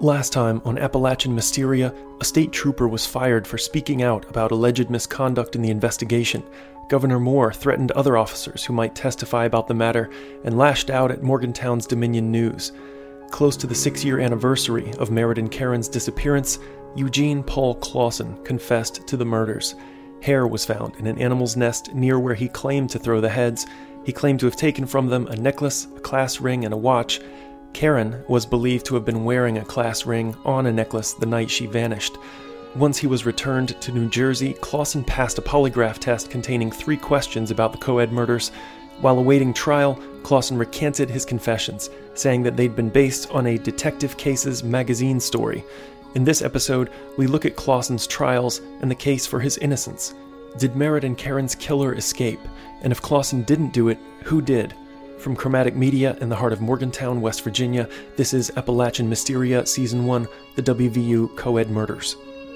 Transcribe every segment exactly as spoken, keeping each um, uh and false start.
Last time, on Appalachian Mysteria, a state trooper was fired for speaking out about alleged misconduct in the investigation. Governor Moore threatened other officers who might testify about the matter and lashed out at Morgantown's Dominion News. Close to the six-year anniversary of Meriden Karen's disappearance, Eugene Paul Clausen confessed to the murders. Hair was found in an animal's nest near where he claimed to throw the heads. He claimed to have taken from them a necklace, a class ring, and a watch. Karen was believed to have been wearing a class ring on a necklace the night she vanished. Once he was returned to New Jersey, Clausen passed a polygraph test containing three questions about the co-ed murders. While awaiting trial, Clausen recanted his confessions, saying that they'd been based on a Detective Cases magazine story. In this episode, we look at Clausen's trials and the case for his innocence. Did Meriden Karen's killer escape? And if Clausen didn't do it, who did? From Chromatic Media in the heart of Morgantown, West Virginia, this is Appalachian Mysteria Season one, The W V U Co-ed Murders.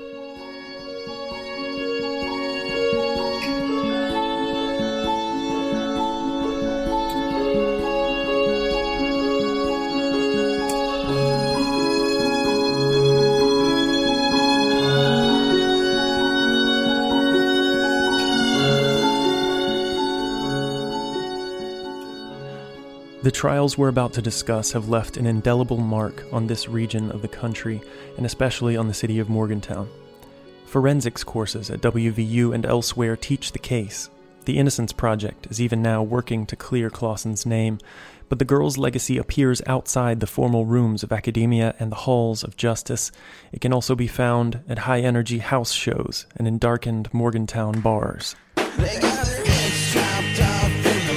The trials we're about to discuss have left an indelible mark on this region of the country, and especially on the city of Morgantown. Forensics courses at W V U and elsewhere teach the case. The Innocence Project is even now working to clear Clausen's name, but the girl's legacy appears outside the formal rooms of academia and the halls of justice. It can also be found at high-energy house shows and in darkened Morgantown bars. They got their heads chopped off.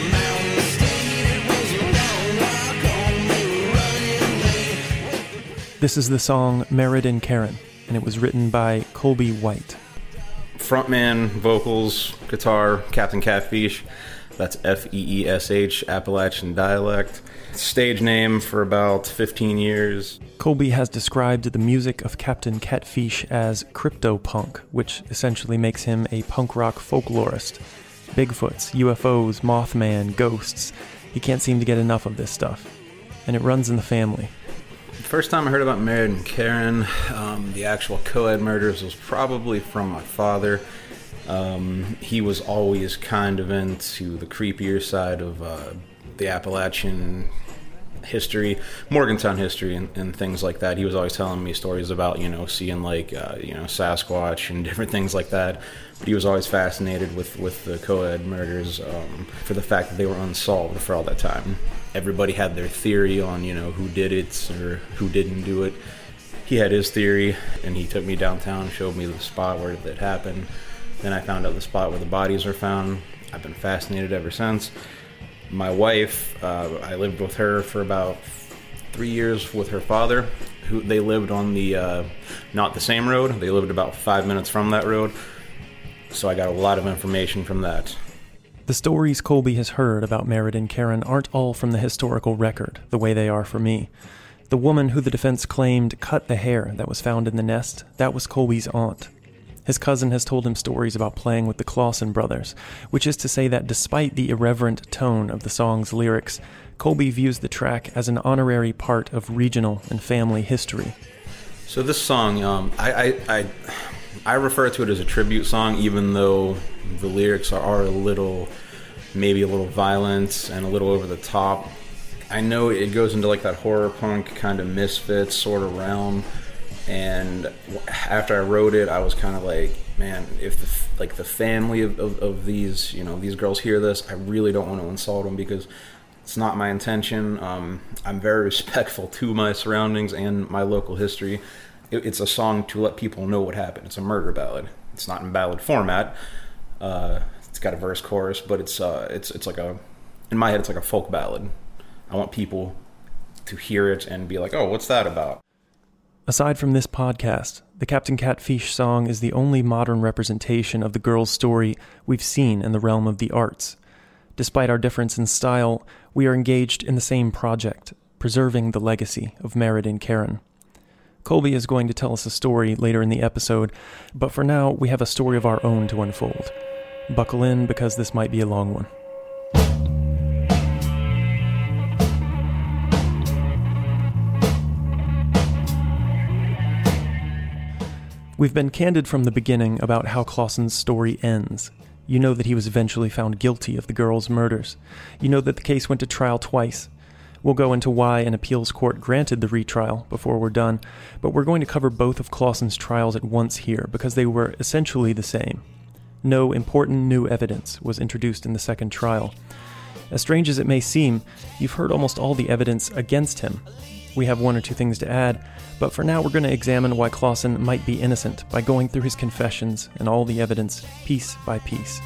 This is the song Meriden Karen, and it was written by Colby White. Frontman, vocals, guitar, Captain Catfish. That's F E E S H, Appalachian dialect. Stage name for about fifteen years. Colby has described the music of Captain Catfish as crypto-punk, which essentially makes him a punk rock folklorist. Bigfoots, U F Os, Mothman, ghosts. He can't seem to get enough of this stuff. And it runs in the family. First time I heard about Meriden Karen, um, the actual co-ed murders, was probably from my father. Um, he was always kind of into the creepier side of uh, the Appalachian history, Morgantown history, and, and things like that. He was always telling me stories about, you know, seeing like, uh, you know, Sasquatch and different things like that. But he was always fascinated with, with the co-ed murders um, for the fact that they were unsolved for all that time. Everybody had their theory on, you know, who did it or who didn't do it. He had his theory, and he took me downtown, showed me the spot where it happened. Then I found out the spot where the bodies were found. I've been fascinated ever since. My wife, uh, I lived with her for about three years with her father. Who they lived on the, uh, not the same road. They lived about five minutes from that road. So I got a lot of information from that. The stories Colby has heard about Meriden Karen aren't all from the historical record, the way they are for me. The woman who the defense claimed cut the hair that was found in the nest, that was Colby's aunt. His cousin has told him stories about playing with the Clausen brothers, which is to say that despite the irreverent tone of the song's lyrics, Colby views the track as an honorary part of regional and family history. So this song, um, I, I, I, I refer to it as a tribute song, even though the lyrics are, are a little, maybe a little violent and a little over the top. I know it goes into like that horror punk kind of Misfits sort of realm. And after I wrote it, I was kind of like, man, if the, like the family of, of, of these, you know, these girls hear this, I really don't want to insult them because it's not my intention. Um, I'm very respectful to my surroundings and my local history. It, it's a song to let people know what happened. It's a murder ballad. It's not in ballad format. Uh, it's got a verse chorus, but it's uh, it's it's like a, in my head, it's like a folk ballad. I want people to hear it and be like, oh, what's that about? Aside from this podcast, the Captain Catfish song is the only modern representation of the girl's story we've seen in the realm of the arts. Despite our difference in style, we are engaged in the same project, preserving the legacy of Meriden Karen. Colby is going to tell us a story later in the episode, but for now, we have a story of our own to unfold. Buckle in, because this might be a long one. We've been candid from the beginning about how Clausen's story ends. You know that he was eventually found guilty of the girls' murders. You know that the case went to trial twice. We'll go into why an appeals court granted the retrial before we're done, but we're going to cover both of Clausen's trials at once here because they were essentially the same. No important new evidence was introduced in the second trial. As strange as it may seem, you've heard almost all the evidence against him. We have one or two things to add, but for now we're going to examine why Clausen might be innocent by going through his confessions and all the evidence piece by piece.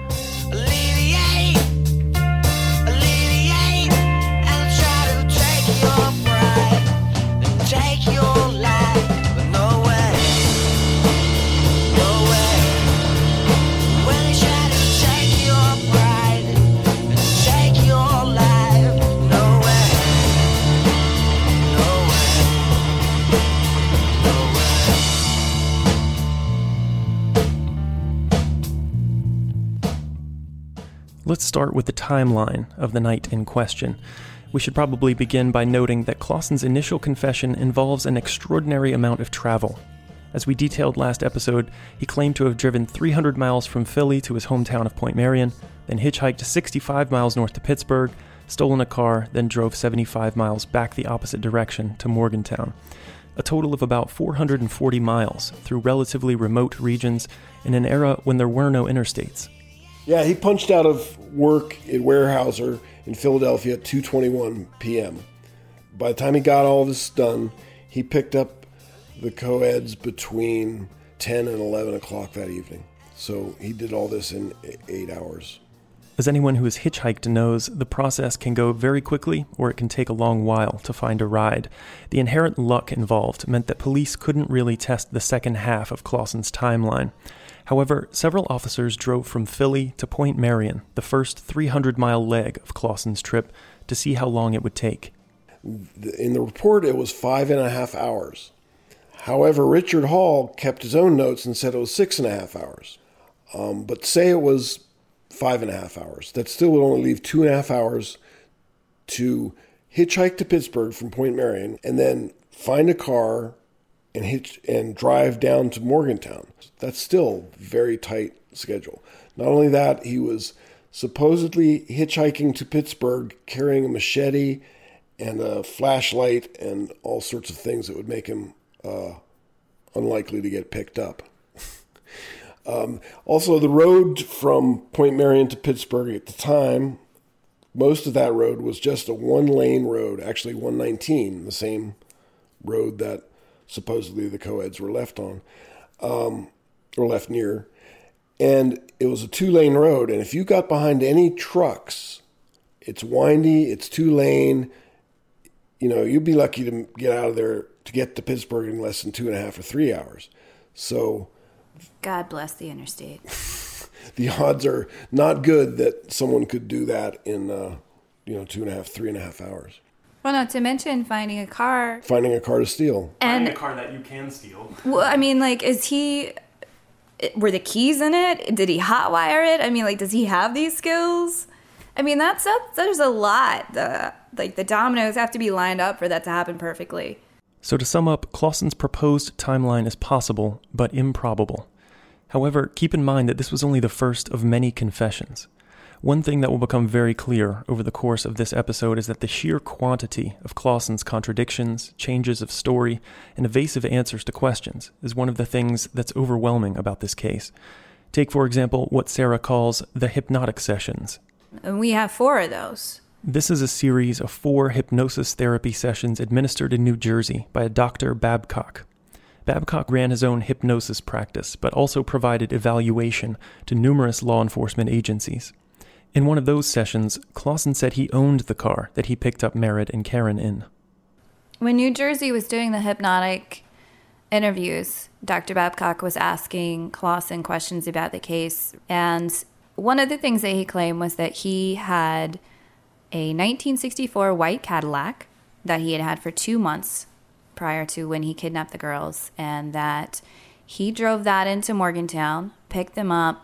Let's start with the timeline of the night in question. We should probably begin by noting that Clausen's initial confession involves an extraordinary amount of travel. As we detailed last episode, he claimed to have driven three hundred miles from Philly to his hometown of Point Marion, then hitchhiked sixty-five miles north to Pittsburgh, stolen a car, then drove seventy-five miles back the opposite direction to Morgantown. A total of about four hundred forty miles through relatively remote regions in an era when there were no interstates. Yeah, he punched out of work at Weyerhaeuser in Philadelphia at two twenty-one p.m. By the time he got all this done, he picked up the co-eds between ten and eleven o'clock that evening. So he did all this in eight hours. As anyone who has hitchhiked knows, the process can go very quickly or it can take a long while to find a ride. The inherent luck involved meant that police couldn't really test the second half of Clausen's timeline. However, several officers drove from Philly to Point Marion, the first three hundred mile leg of Clausen's trip, to see how long it would take. In the report, it was five and a half hours. However, Richard Hall kept his own notes and said it was six and a half hours. Um, but say it was five and a half hours. That still would only leave two and a half hours to hitchhike to Pittsburgh from Point Marion and then find a car and hitch and drive down to Morgantown. That's still a very tight schedule. Not only that, he was supposedly hitchhiking to Pittsburgh carrying a machete and a flashlight and all sorts of things that would make him uh, unlikely to get picked up. um, also, the road from Point Marion to Pittsburgh at the time, most of that road was just a one-lane road, actually one nineteen, the same road that supposedly the co-eds were left on, um, or left near. And it was a two-lane road, and if you got behind any trucks, it's windy, it's two-lane, you know, you'd be lucky to get out of there to get to Pittsburgh in less than two and a half or three hours. So God bless the interstate. The odds are not good that someone could do that in, uh, you know, two and a half, three and a half hours. Well, not to mention finding a car. Finding a car to steal. And Finding a car that you can steal. Well, I mean, like, is he... Were the keys in it? Did he hotwire it? I mean, like, does he have these skills? I mean, that's, that's there's a lot. The, like, the dominoes have to be lined up for that to happen perfectly. So to sum up, Clausen's proposed timeline is possible, but improbable. However, keep in mind that this was only the first of many confessions. One thing that will become very clear over the course of this episode is that the sheer quantity of Clausen's contradictions, changes of story, and evasive answers to questions is one of the things that's overwhelming about this case. Take, for example, what Sarah calls the hypnotic sessions. And we have four of those. This is a series of four hypnosis therapy sessions administered in New Jersey by a Doctor Babcock. Babcock ran his own hypnosis practice, but also provided evaluation to numerous law enforcement agencies. In one of those sessions, Clausen said he owned the car that he picked up Merritt and Karen in. When New Jersey was doing the hypnotic interviews, Doctor Babcock was asking Clausen questions about the case, and one of the things that he claimed was that he had a nineteen sixty-four white Cadillac that he had had for two months prior to when he kidnapped the girls, and that he drove that into Morgantown, picked them up,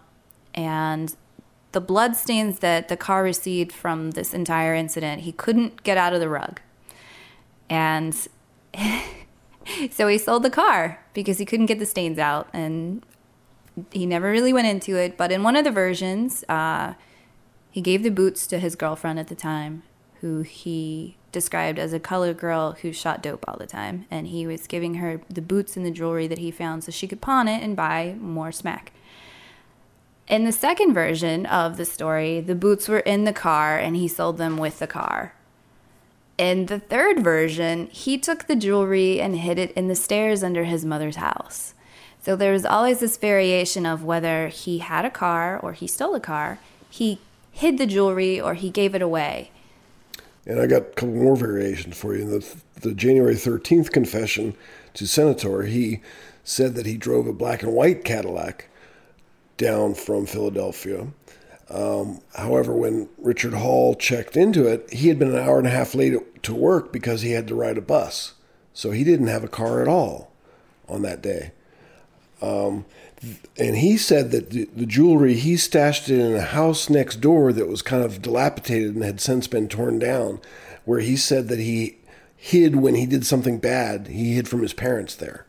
and the blood stains that the car received from this entire incident, he couldn't get out of the rug. And So he sold the car because he couldn't get the stains out, and he never really went into it. But in one of the versions, uh, he gave the boots to his girlfriend at the time, who he described as a colored girl who shot dope all the time. And he was giving her the boots and the jewelry that he found so she could pawn it and buy more smack. In the second version of the story, the boots were in the car and he sold them with the car. In the third version, he took the jewelry and hid it in the stairs under his mother's house. So there was always this variation of whether he had a car or he stole a car, he hid the jewelry or he gave it away. And I got a couple more variations for you. In the, the January thirteenth confession to Senator, he said that he drove a black and white Cadillac down from Philadelphia. Um, however, when Richard Hall checked into it, he had been an hour and a half late to work because he had to ride a bus. So he didn't have a car at all on that day. Um, and he said that the, the jewelry, he stashed it in a house next door that was kind of dilapidated and had since been torn down, where he said that he hid when he did something bad. He hid from his parents there.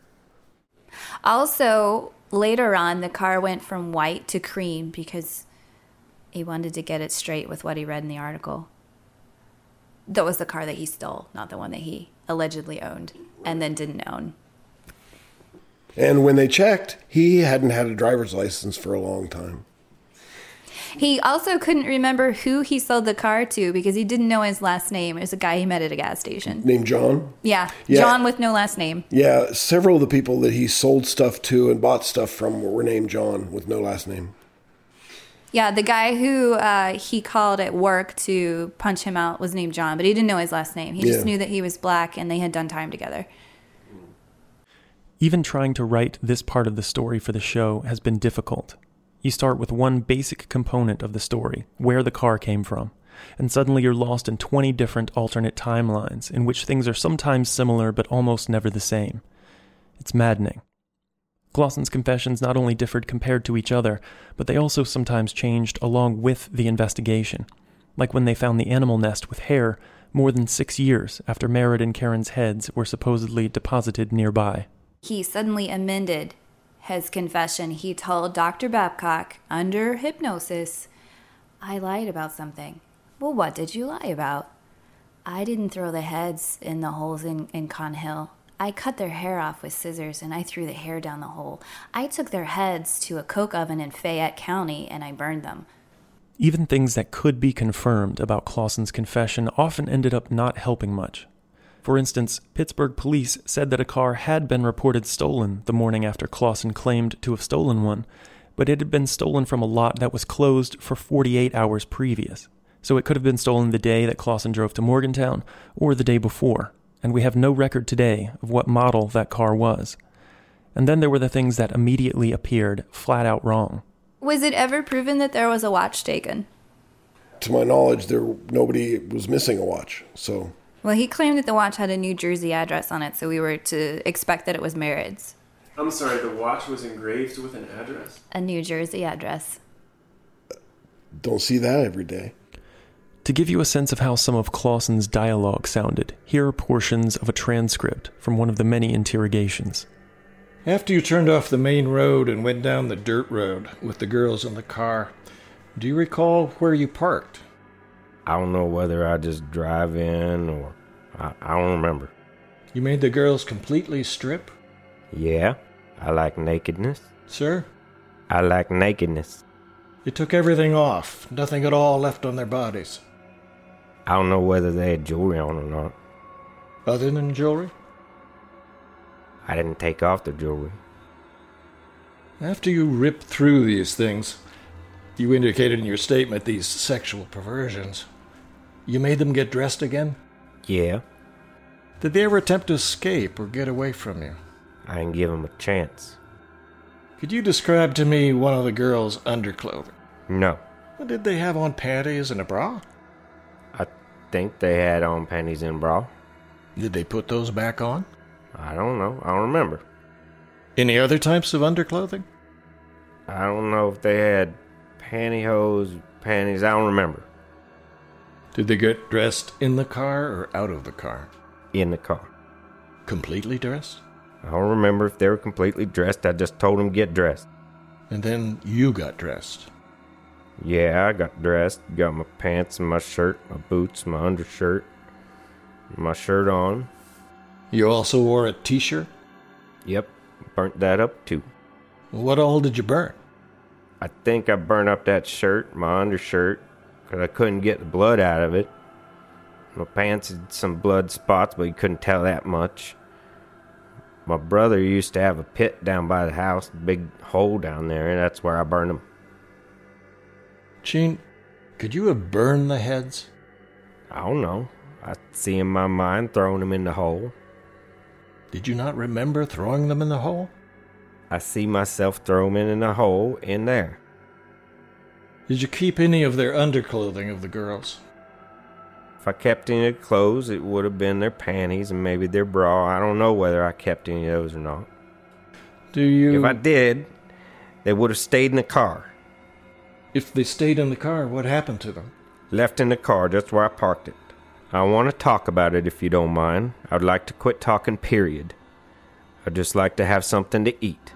Also, later on, the car went from white to cream because he wanted to get it straight with what he read in the article. That was the car that he stole, not the one that he allegedly owned and then didn't own. And when they checked, he hadn't had a driver's license for a long time. He also couldn't remember who he sold the car to because he didn't know his last name. It was a guy he met at a gas station. Named John? Yeah, yeah. John with no last name. Yeah, several of the people that he sold stuff to and bought stuff from were named John with no last name. Yeah, the guy who uh, he called at work to punch him out was named John, but he didn't know his last name. He just yeah. knew that he was black and they had done time together. Even trying to write this part of the story for the show has been difficult. You start with one basic component of the story, where the car came from, and suddenly you're lost in twenty different alternate timelines in which things are sometimes similar but almost never the same. It's maddening. Clausen's confessions not only differed compared to each other, but they also sometimes changed along with the investigation, like when they found the animal nest with hair more than six years after Merritt and Karen's heads were supposedly deposited nearby. He suddenly amended his confession. He told Doctor Babcock, under hypnosis, I lied about something. Well, what did you lie about? I didn't throw the heads in the holes in, in Con Hill. I cut their hair off with scissors and I threw the hair down the hole. I took their heads to a coke oven in Fayette County and I burned them. Even things that could be confirmed about Clausen's confession often ended up not helping much. For instance, Pittsburgh police said that a car had been reported stolen the morning after Clausen claimed to have stolen one, but it had been stolen from a lot that was closed for forty-eight hours previous. So it could have been stolen the day that Clausen drove to Morgantown or the day before, and we have no record today of what model that car was. And then there were the things that immediately appeared flat out wrong. Was it ever proven that there was a watch taken? To my knowledge, there nobody was missing a watch, so... Well, he claimed that the watch had a New Jersey address on it, so we were to expect that it was Merritt's. I'm sorry, the watch was engraved with an address? A New Jersey address. Don't see that every day. To give you a sense of how some of Clausen's dialogue sounded, here are portions of a transcript from one of the many interrogations. After you turned off the main road and went down the dirt road with the girls in the car, do you recall where you parked? I don't know whether I just drive in or... I, I don't remember. You made the girls completely strip? Yeah, I like nakedness. Sir? I like nakedness. You took everything off, nothing at all left on their bodies. I don't know whether they had jewelry on or not. Other than jewelry? I didn't take off the jewelry. After you ripped through these things, you indicated in your statement these sexual perversions. You made them get dressed again? Yeah. Did they ever attempt to escape or get away from you? I didn't give them a chance. Could you describe to me one of the girls' underclothing? No. Well, did they have on panties and a bra? I think they had on panties and a bra. Did they put those back on? I don't know. I don't remember. Any other types of underclothing? I don't know if they had pantyhose, panties. I don't remember. Did they get dressed in the car or out of the car? In the car. Completely dressed? I don't remember if they were completely dressed. I just told them get dressed. And then you got dressed. Yeah, I got dressed. Got my pants and my shirt, my boots, my undershirt, my shirt on. You also wore a t-shirt? Yep, burnt that up too. What all did you burn? I think I burned up that shirt, my undershirt, because I couldn't get the blood out of it. My pants had some blood spots, but you couldn't tell that much. My brother used to have a pit down by the house, a big hole down there, and that's where I burned them. Gene, could you have burned the heads? I don't know. I see in my mind throwing them in the hole. Did you not remember throwing them in the hole? I see myself throw them in the hole in there. Did you keep any of their underclothing of the girls? If I kept any of the clothes, it would have been their panties and maybe their bra. I don't know whether I kept any of those or not. Do you... If I did, they would have stayed in the car. If they stayed in the car, what happened to them? Left in the car, just where I parked it. I want to talk about it if you don't mind. I'd like to quit talking, period. I'd just like to have something to eat.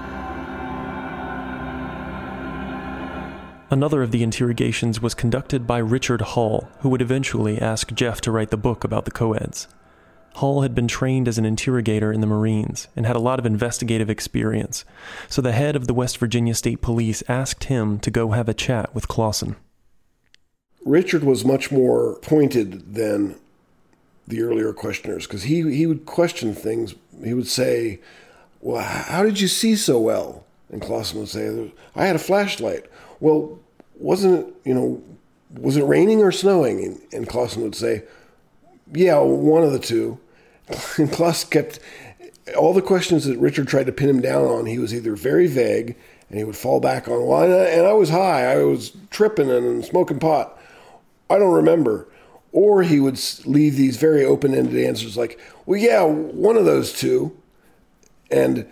Another of the interrogations was conducted by Richard Hall, who would eventually ask Jeff to write the book about the co-eds. Hall had been trained as an interrogator in the Marines and had a lot of investigative experience, so the head of the West Virginia State Police asked him to go have a chat with Clausen. Richard was much more pointed than the earlier questioners, because he, he would question things. He would say, well, how did you see so well? And Clausen would say, I had a flashlight. Well, wasn't it, you know, was it raining or snowing? And, and Clausen would say, yeah, one of the two. And Clausen kept, all the questions that Richard tried to pin him down on, he was either very vague, and he would fall back on, well, and I, and I was high, I was tripping and smoking pot. I don't remember. Or he would leave these very open-ended answers like, well, yeah, one of those two. And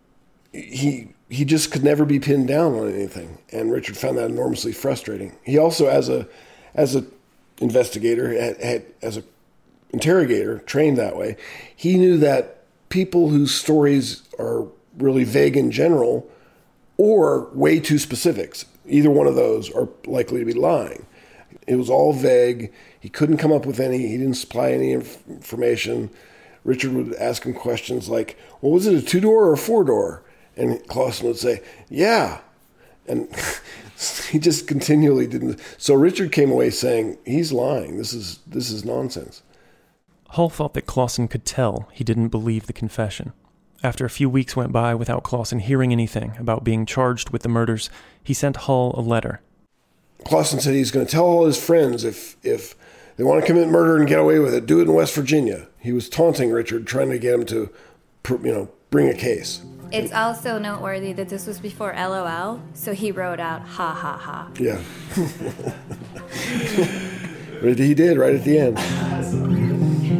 he he just could never be pinned down on anything. And Richard found that enormously frustrating. He also, as a as a investigator, had, had, as a interrogator, trained that way, he knew that people whose stories are really vague in general or way too specifics, either one of those are likely to be lying. It was all vague. He couldn't come up with any. He didn't supply any inf- information. Richard would ask him questions like, well, was it a two-door or a four-door? And Clausen would say, yeah. And he just continually didn't. So Richard came away saying, he's lying. This is this is nonsense. Hall thought that Clausen could tell he didn't believe the confession. After a few weeks went by without Clausen hearing anything about being charged with the murders, he sent Hall a letter. Clausen said he's going to tell all his friends if if they want to commit murder and get away with it, do it in West Virginia. He was taunting Richard, trying to get him to, you know, bring a case. It's also noteworthy that this was before L O L, so he wrote out ha ha ha. Yeah. But he did right at the end.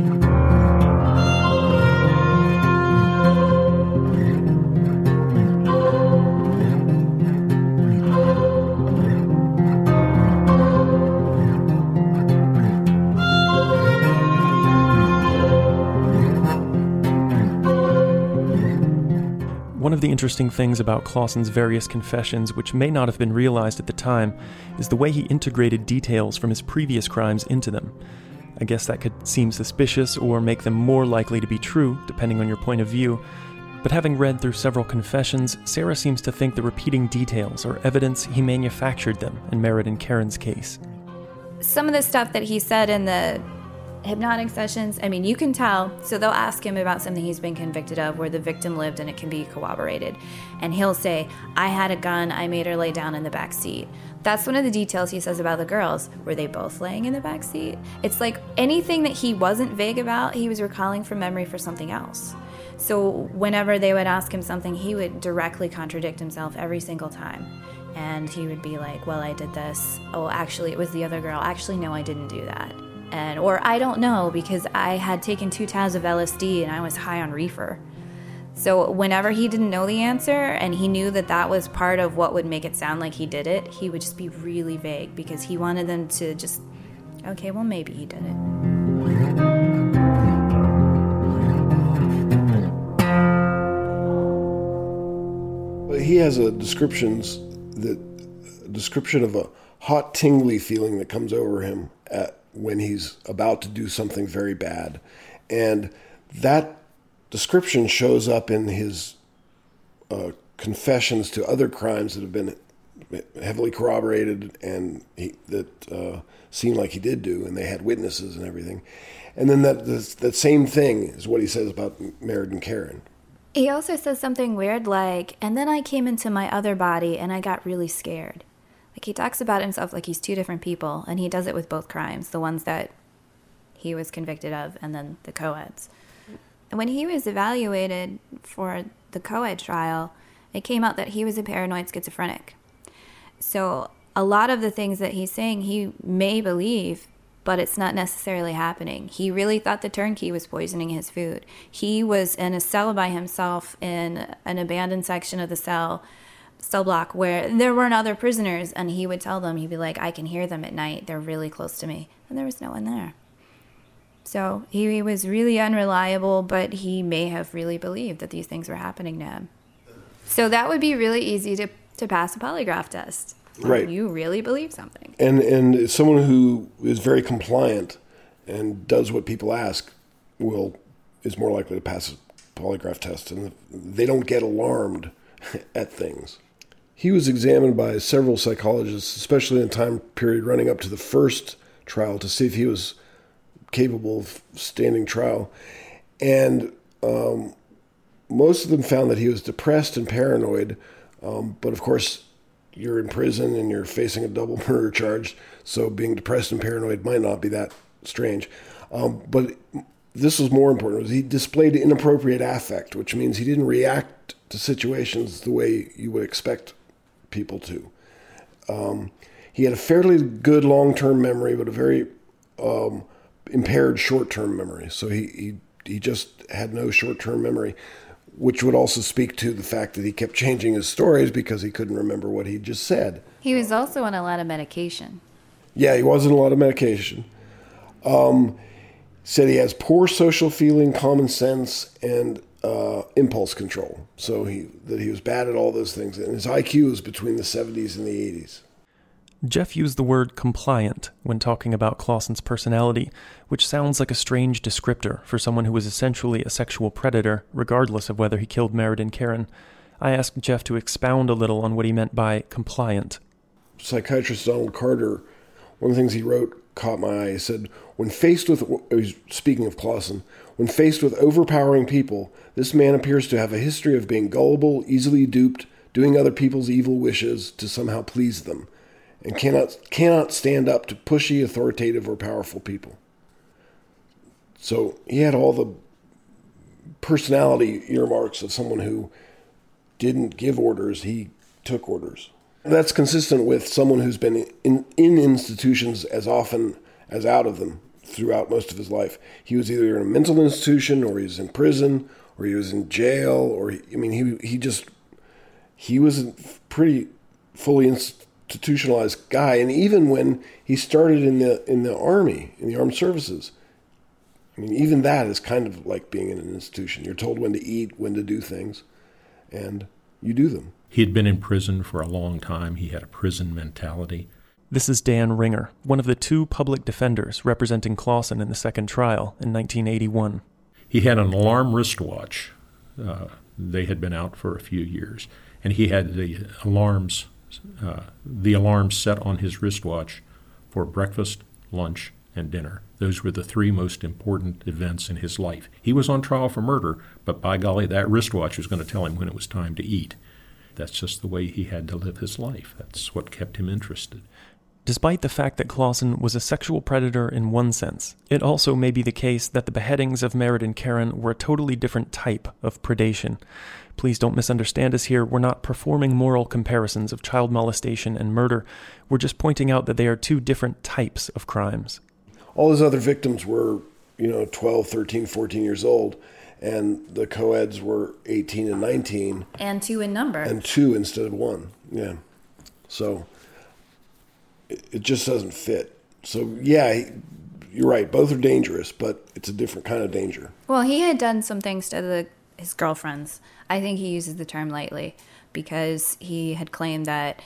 One of the interesting things about Clausen's various confessions, which may not have been realized at the time, is the way he integrated details from his previous crimes into them. I guess that could seem suspicious or make them more likely to be true, depending on your point of view, but having read through several confessions, Sarah seems to think the repeating details are evidence he manufactured them in Merritt and Karen's case. Some of the stuff that he said in the hypnotic sessions, I mean, you can tell. So they'll ask him about something he's been convicted of where the victim lived and it can be corroborated. And he'll say, I had a gun, I made her lay down in the back seat. That's one of the details he says about the girls. Were they both laying in the back seat? It's like anything that he wasn't vague about, he was recalling from memory for something else. So whenever they would ask him something, he would directly contradict himself every single time. And he would be like, well, I did this. Oh, actually, it was the other girl. Actually, no, I didn't do that. And or I don't know because I had taken two tabs of L S D and I was high on reefer. So whenever he didn't know the answer and he knew that that was part of what would make it sound like he did it, he would just be really vague because he wanted them to just, okay, well, maybe he did it. he has a descriptions that a description of a hot, tingly feeling that comes over him at when he's about to do something very bad. And that description shows up in his uh, confessions to other crimes that have been heavily corroborated and he, that uh, seemed like he did do, and they had witnesses and everything. And then that that same thing is what he says about Meriden Karen. He also says something weird like, and then I came into my other body and I got really scared. Like, he talks about himself like he's two different people, and he does it with both crimes, the ones that he was convicted of and then the co-eds. And when he was evaluated for the co-ed trial, it came out that he was a paranoid schizophrenic. So a lot of the things that he's saying he may believe, but it's not necessarily happening. He really thought the turnkey was poisoning his food. He was in a cell by himself in an abandoned section of the cell, cell block where there weren't other prisoners, and he would tell them, he'd be like, I can hear them at night. They're really close to me. And there was no one there. So he, he was really unreliable, but he may have really believed that these things were happening to him. So that would be really easy to, to pass a polygraph test. Right. You really believe something. And and someone who is very compliant and does what people ask will is more likely to pass a polygraph test, and they don't get alarmed at things. He was examined by several psychologists, especially in the time period running up to the first trial, to see if he was capable of standing trial. And um, most of them found that he was depressed and paranoid, um, but of course, you're in prison and you're facing a double murder charge, so being depressed and paranoid might not be that strange. Um, but this was more important. Was he displayed inappropriate affect, which means he didn't react to situations the way you would expect people to. Um, he had a fairly good long-term memory, but a very um, impaired short-term memory. So he, he he just had no short-term memory, which would also speak to the fact that he kept changing his stories because he couldn't remember what he just said. He was also on a lot of medication. Yeah, he was on a lot of medication. Um, said he has poor social feeling, common sense, and uh, impulse control. So he that he was bad at all those things. And his I Q was between the seventies and the eighties. Jeff used the word compliant when talking about Clausen's personality, which sounds like a strange descriptor for someone who was essentially a sexual predator, regardless of whether he killed Meriden Karen. I asked Jeff to expound a little on what he meant by compliant. Psychiatrist Donald Carter, one of the things he wrote caught my eye. He said, when faced with, speaking of Clausen, when faced with overpowering people, this man appears to have a history of being gullible, easily duped, doing other people's evil wishes to somehow please them, and cannot cannot stand up to pushy, authoritative, or powerful people. So he had all the personality earmarks of someone who didn't give orders, he took orders. That's consistent with someone who's been in, in institutions as often as out of them throughout most of his life. He was either in a mental institution, or he was in prison, or he was in jail, or, he, I mean, he he just, he was a pretty fully institutionalized guy. And even when he started in the in the Army, in the armed services, I mean, even that is kind of like being in an institution. You're told when to eat, when to do things, and you do them. He had been in prison for a long time. He had a prison mentality. This is Dan Ringer, one of the two public defenders representing Clausen in the second trial in nineteen eighty-one. He had an alarm wristwatch. Uh, they had been out for a few years, and he had the alarms, uh, the alarms set on his wristwatch for breakfast, lunch, and dinner. Those were the three most important events in his life. He was on trial for murder, but by golly, that wristwatch was going to tell him when it was time to eat. That's just the way he had to live his life. That's what kept him interested. Despite the fact that Clausen was a sexual predator in one sense, it also may be the case that the beheadings of Meriden Karen were a totally different type of predation. Please don't misunderstand us here. We're not performing moral comparisons of child molestation and murder. We're just pointing out that they are two different types of crimes. All his other victims were, you know, twelve, thirteen, fourteen years old, and the co-eds were eighteen and nineteen. And two in number. And two instead of one, yeah. So it just doesn't fit. So, yeah, you're right. Both are dangerous, but it's a different kind of danger. Well, he had done some things to the, his girlfriends. I think he uses the term lightly because he had claimed that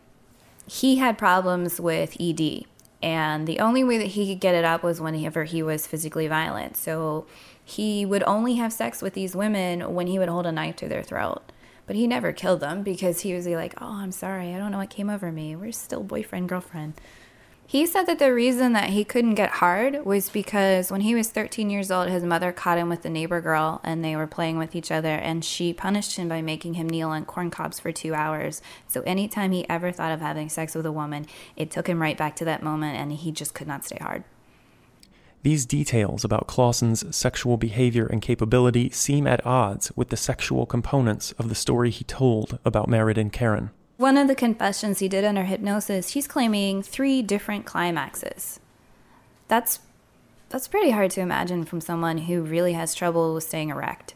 he had problems with E D. And the only way that he could get it up was whenever he was physically violent. So he would only have sex with these women when he would hold a knife to their throat. But he never killed them because he was like, oh, I'm sorry, I don't know what came over me. We're still boyfriend, girlfriend. He said that the reason that he couldn't get hard was because when he was thirteen years old, his mother caught him with the neighbor girl and they were playing with each other, and she punished him by making him kneel on corn cobs for two hours. So anytime he ever thought of having sex with a woman, it took him right back to that moment, and he just could not stay hard. These details about Clausen's sexual behavior and capability seem at odds with the sexual components of the story he told about Merritt and Karen. One of the confessions he did under hypnosis, he's claiming three different climaxes. That's that's pretty hard to imagine from someone who really has trouble with staying erect.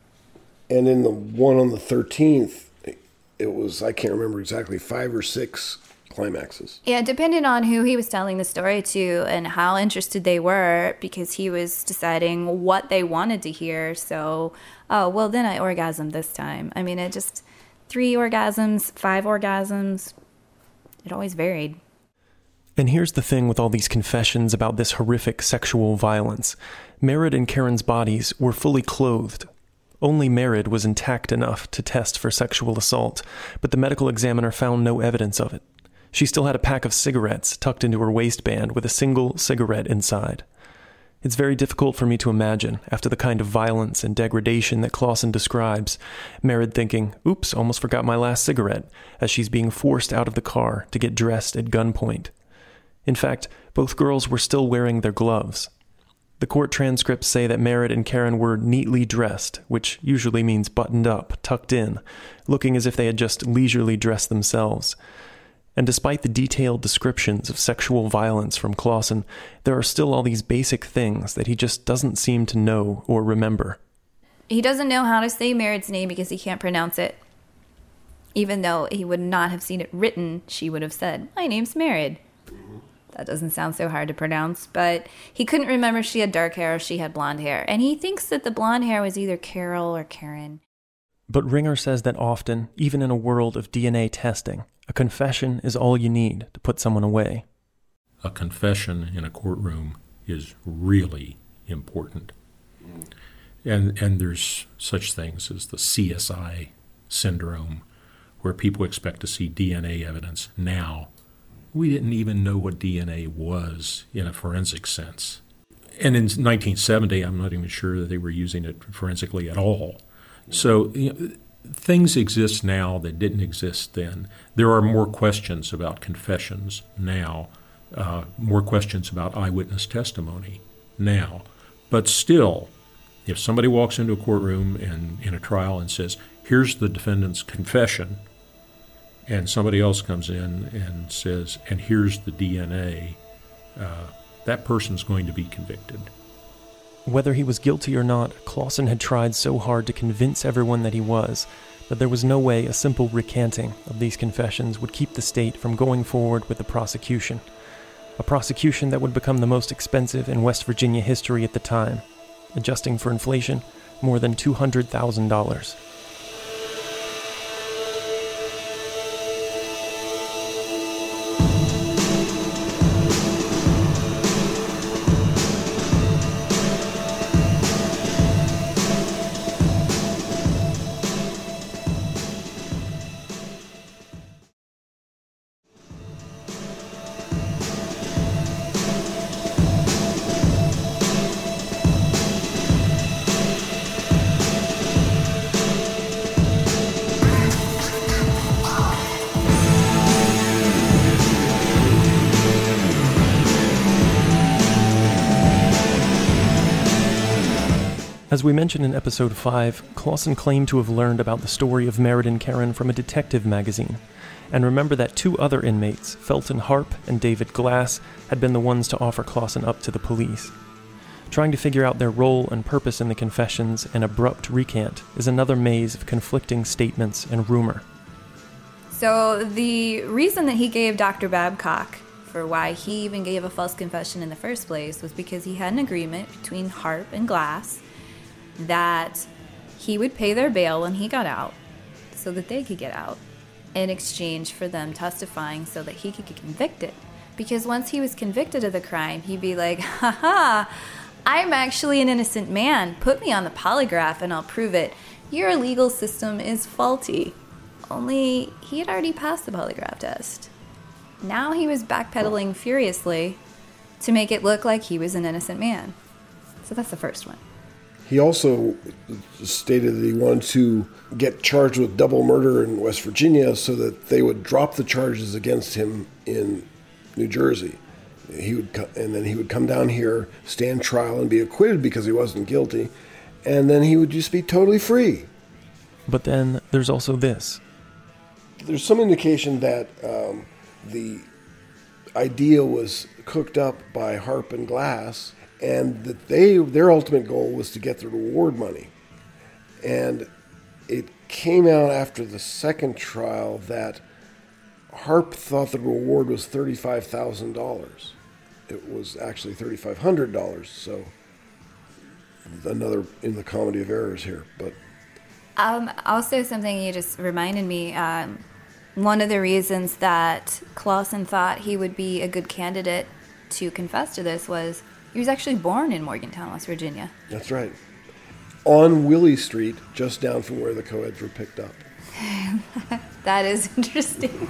And in the one on the thirteenth, it was, I can't remember exactly, five or six climaxes. Yeah, depending on who he was telling the story to and how interested they were, because he was deciding what they wanted to hear. So, oh, well, then I orgasmed this time. I mean, it just... Three orgasms, five orgasms. It always varied. And here's the thing with all these confessions about this horrific sexual violence. Merritt and Karen's bodies were fully clothed. Only Merritt was intact enough to test for sexual assault, but the medical examiner found no evidence of it. She still had a pack of cigarettes tucked into her waistband with a single cigarette inside. It's very difficult for me to imagine, after the kind of violence and degradation that Clausen describes, Merritt thinking, oops, almost forgot my last cigarette, as she's being forced out of the car to get dressed at gunpoint. In fact, both girls were still wearing their gloves. The court transcripts say that Merritt and Karen were neatly dressed, which usually means buttoned up, tucked in, looking as if they had just leisurely dressed themselves. And despite the detailed descriptions of sexual violence from Clausen, there are still all these basic things that he just doesn't seem to know or remember. He doesn't know how to say Merritt's name because he can't pronounce it. Even though he would not have seen it written, she would have said, my name's Merritt. That doesn't sound so hard to pronounce, but he couldn't remember if she had dark hair or she had blonde hair. And he thinks that the blonde hair was either Carol or Karen. But Ringer says that often, even in a world of D N A testing, a confession is all you need to put someone away. A confession in a courtroom is really important. And and there's such things as the C S I syndrome, where people expect to see D N A evidence now. We didn't even know what D N A was in a forensic sense. And in nineteen seventy, I'm not even sure that they were using it forensically at all. So, you know, things exist now that didn't exist then. There are more questions about confessions now, uh, more questions about eyewitness testimony now. But still, if somebody walks into a courtroom and in a trial and says, here's the defendant's confession, and somebody else comes in and says, and here's the D N A, uh, that person's going to be convicted. Whether he was guilty or not, Clausen had tried so hard to convince everyone that he was, that there was no way a simple recanting of these confessions would keep the state from going forward with the prosecution. A prosecution that would become the most expensive in West Virginia history at the time, adjusting for inflation, more than two hundred thousand dollars. As we mentioned in episode five, Clausen claimed to have learned about the story of Merritt and Karen from a detective magazine. And remember that two other inmates, Felton Harp and David Glass, had been the ones to offer Clausen up to the police. Trying to figure out their role and purpose in the confessions and abrupt recant is another maze of conflicting statements and rumor. So the reason that he gave Doctor Babcock for why he even gave a false confession in the first place was because he had an agreement between Harp and Glass that he would pay their bail when he got out. So so that they could get out, in exchange for them testifying so that he could get convicted. Because once he was convicted of the crime, he'd be like, haha, I'm actually an innocent man. Put me on the polygraph and I'll prove it. Your legal system is faulty. Only he had already passed the polygraph test. Now he was backpedaling furiously to make it look like he was an innocent man. So that's the first one. He also stated that he wanted to get charged with double murder in West Virginia so that they would drop the charges against him in New Jersey. He would, co- and then he would come down here, stand trial, and be acquitted because he wasn't guilty, and then he would just be totally free. But then there's also this. There's some indication that um, the idea was cooked up by Harp and Glass, and that they their ultimate goal was to get the reward money. And it came out after the second trial that Harp thought the reward was thirty-five thousand dollars. It was actually thirty-five hundred dollars, so another in the comedy of errors here. But Um, also, something you just reminded me, um, one of the reasons that Clausen thought he would be a good candidate to confess to this was he was actually born in Morgantown, West Virginia. that's right. On Willie Street, just down from where the co-eds were picked up. That is interesting.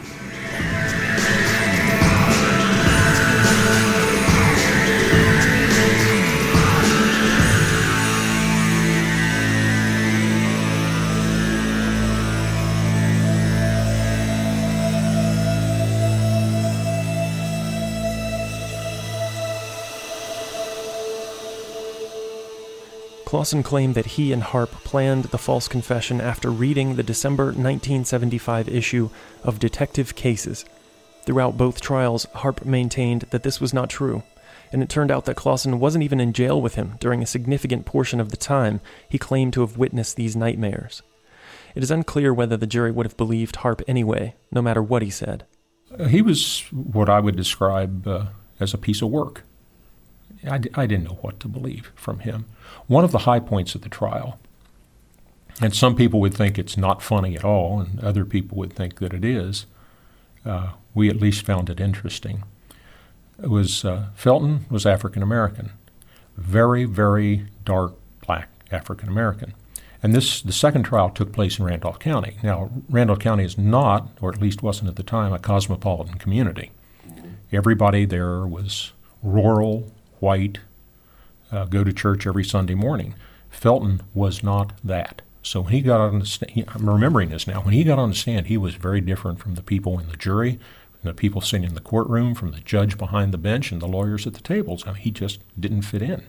Clausen claimed that he and Harp planned the false confession after reading the December nineteen seventy-five issue of Detective Cases. Throughout both trials, Harp maintained that this was not true, and it turned out that Clausen wasn't even in jail with him during a significant portion of the time he claimed to have witnessed these nightmares. It is unclear whether the jury would have believed Harp anyway, no matter what he said. Uh, he was what I would describe uh, as a piece of work. I, d- I didn't know what to believe from him. One of the high points of the trial, and some people would think it's not funny at all, and other people would think that it is, uh, we at least found it interesting, it was uh, Felton was African American, very, very dark black African American. And this the second trial took place in Randolph County. Now, Randolph County is not, or at least wasn't at the time, a cosmopolitan community. Everybody there was rural, white, uh, go to church every Sunday morning. Felton was not that. So when he got on the stand, I'm remembering this now, when he got on the stand, he was very different from the people in the jury, from the people sitting in the courtroom, from the judge behind the bench, and the lawyers at the tables. I mean, he just didn't fit in.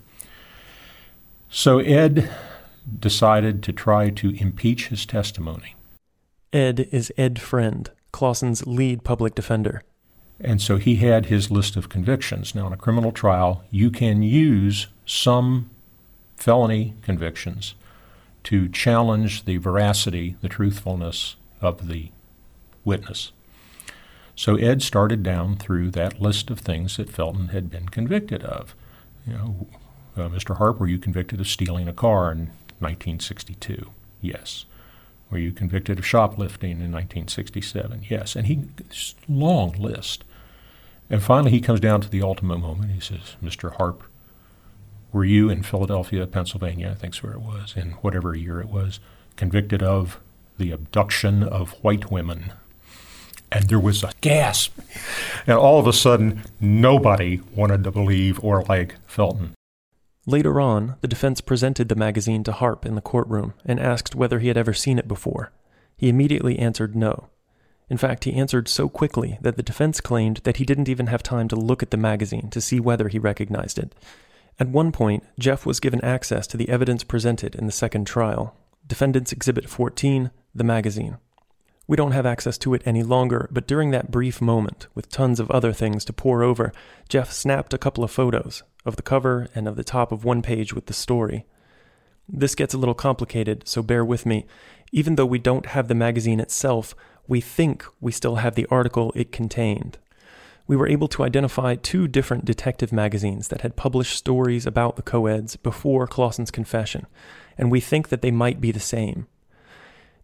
So Ed decided to try to impeach his testimony. Ed is Ed Friend, Clausen's lead public defender. And so he had his list of convictions. Now, in a criminal trial, you can use some felony convictions to challenge the veracity, the truthfulness of the witness. So Ed started down through that list of things that Felton had been convicted of. You know, uh, Mister Harp, were you convicted of stealing a car in nineteen sixty-two? Yes. Were you convicted of shoplifting in nineteen sixty-seven? Yes. And he, this long list. And finally he comes down to the ultimate moment. He says, Mister Harp, were you in Philadelphia, Pennsylvania, I think's where it was, in whatever year it was, convicted of the abduction of white women? And there was a gasp. And all of a sudden, nobody wanted to believe or like Felton. Later on, the defense presented the magazine to Harp in the courtroom and asked whether he had ever seen it before. He immediately answered no. In fact, he answered so quickly that the defense claimed that he didn't even have time to look at the magazine to see whether he recognized it. At one point, Jeff was given access to the evidence presented in the second trial, Defendant's Exhibit fourteen, the magazine. We don't have access to it any longer, but during that brief moment, with tons of other things to pore over, Jeff snapped a couple of photos of the cover and of the top of one page with the story. This gets a little complicated, so bear with me. Even though we don't have the magazine itself, we think we still have the article it contained. We were able to identify two different detective magazines that had published stories about the co-eds before Clausen's confession, and we think that they might be the same.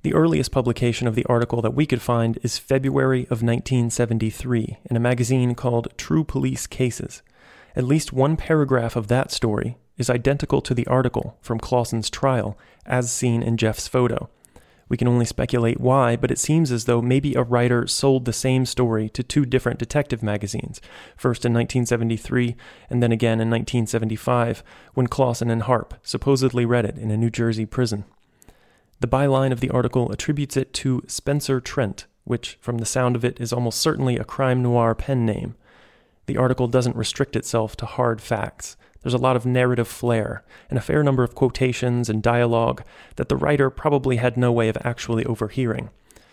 The earliest publication of the article that we could find is February of nineteen seventy-three in a magazine called True Police Cases. At least one paragraph of that story is identical to the article from Clausen's trial, as seen in Jeff's photo. We can only speculate why, but it seems as though maybe a writer sold the same story to two different detective magazines, first in nineteen seventy-three and then again in nineteen seventy-five, when Clausen and Harp supposedly read it in a New Jersey prison. The byline of the article attributes it to Spencer Trent, which, from the sound of it, is almost certainly a crime noir pen name. The article doesn't restrict itself to hard facts. There's a lot of narrative flair, and a fair number of quotations and dialogue that the writer probably had no way of actually overhearing.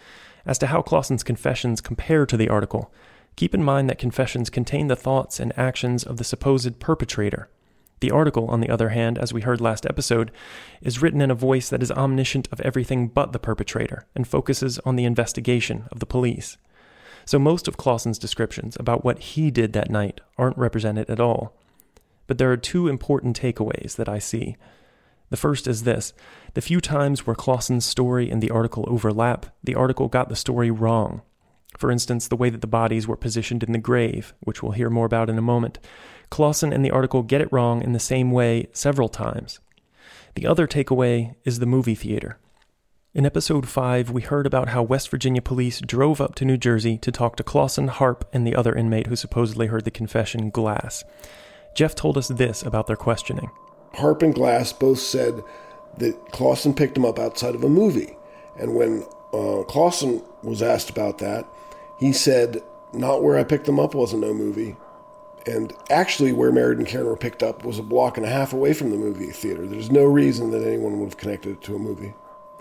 As to how Clausen's confessions compare to the article, keep in mind that confessions contain the thoughts and actions of the supposed perpetrator. The article, on the other hand, as we heard last episode, is written in a voice that is omniscient of everything but the perpetrator and focuses on the investigation of the police. So most of Clausen's descriptions about what he did that night aren't represented at all. But there are two important takeaways that I see. The first is this: the few times where Clausen's story and the article overlap, the article got the story wrong. For instance, the way that the bodies were positioned in the grave, which we'll hear more about in a moment. Clausen and the article get it wrong in the same way several times. The other takeaway is the movie theater. In episode five, we heard about how West Virginia police drove up to New Jersey to talk to Clausen, Harp, and the other inmate who supposedly heard the confession, Glass. Jeff told us this about their questioning. Harp and Glass both said that Clausen picked him up outside of a movie. And when uh, Clausen was asked about that, he said, not where I picked them up wasn't no movie. And actually where Meredith and Karen were picked up was a block and a half away from the movie theater. There's no reason that anyone would have connected it to a movie.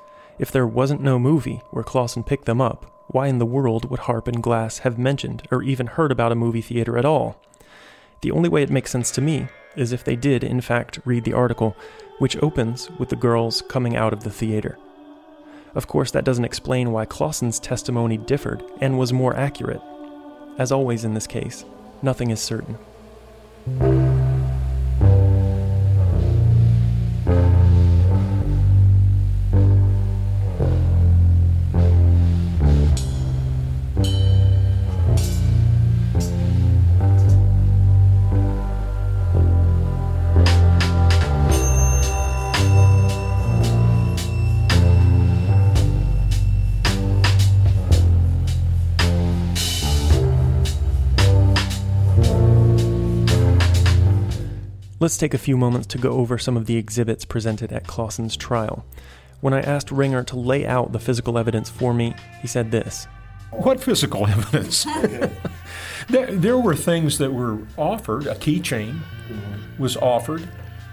If there wasn't no movie where Clausen picked them up, why in the world would Harp and Glass have mentioned or even heard about a movie theater at all? The only way it makes sense to me is if they did, in fact, read the article, which opens with the girls coming out of the theater. Of course, that doesn't explain why Clausen's testimony differed and was more accurate. As always in this case, nothing is certain. Let's take a few moments to go over some of the exhibits presented at Clausen's trial. When I asked Ringer to lay out the physical evidence for me, he said this. What physical evidence? there, there were things that were offered. A keychain was offered,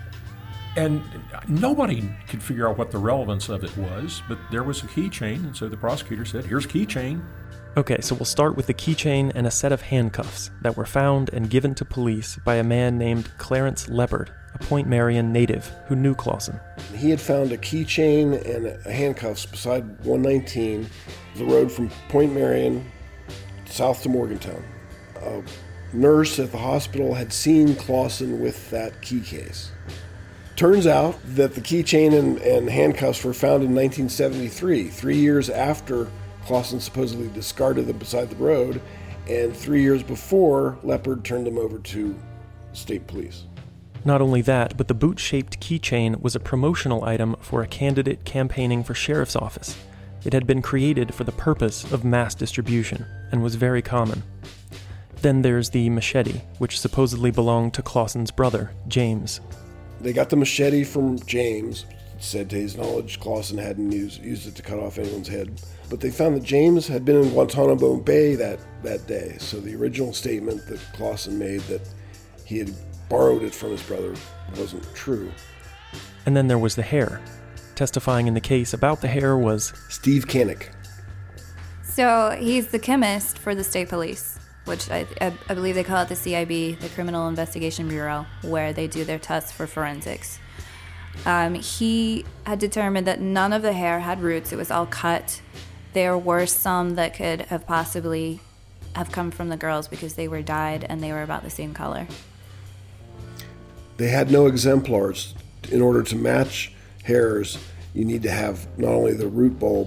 and nobody could figure out what the relevance of it was, but there was a keychain, and so the prosecutor said, here's a keychain. Okay, so we'll start with the keychain and a set of handcuffs that were found and given to police by a man named Clarence Leopard, a Point Marion native who knew Clausen. He had found a keychain and handcuffs beside one nineteen, the road from Point Marion south to Morgantown. A nurse at the hospital had seen Clausen with that key case. Turns out that the keychain and, and handcuffs were found in nineteen seventy-three, three years after Clausen supposedly discarded them beside the road, and three years before Leopard turned them over to state police. Not only that, but the boot-shaped keychain was a promotional item for a candidate campaigning for sheriff's office. It had been created for the purpose of mass distribution and was very common. Then there's the machete, which supposedly belonged to Clausen's brother, James. They got the machete from James. It said to his knowledge Clausen hadn't used, used it to cut off anyone's head. But they found that James had been in Guantanamo Bay that, that day, so the original statement that Clausen made that he had borrowed it from his brother wasn't true. And then there was the hair. Testifying in the case about the hair was Steve Kanick. So he's the chemist for the state police, which I, I, I believe they call it the C I B, the Criminal Investigation Bureau, where they do their tests for forensics. Um, he had determined that none of the hair had roots. It was all cut. There were some that could have possibly have come from the girls because they were dyed and they were about the same color. They had no exemplars. In order to match hairs, you need to have not only the root bulb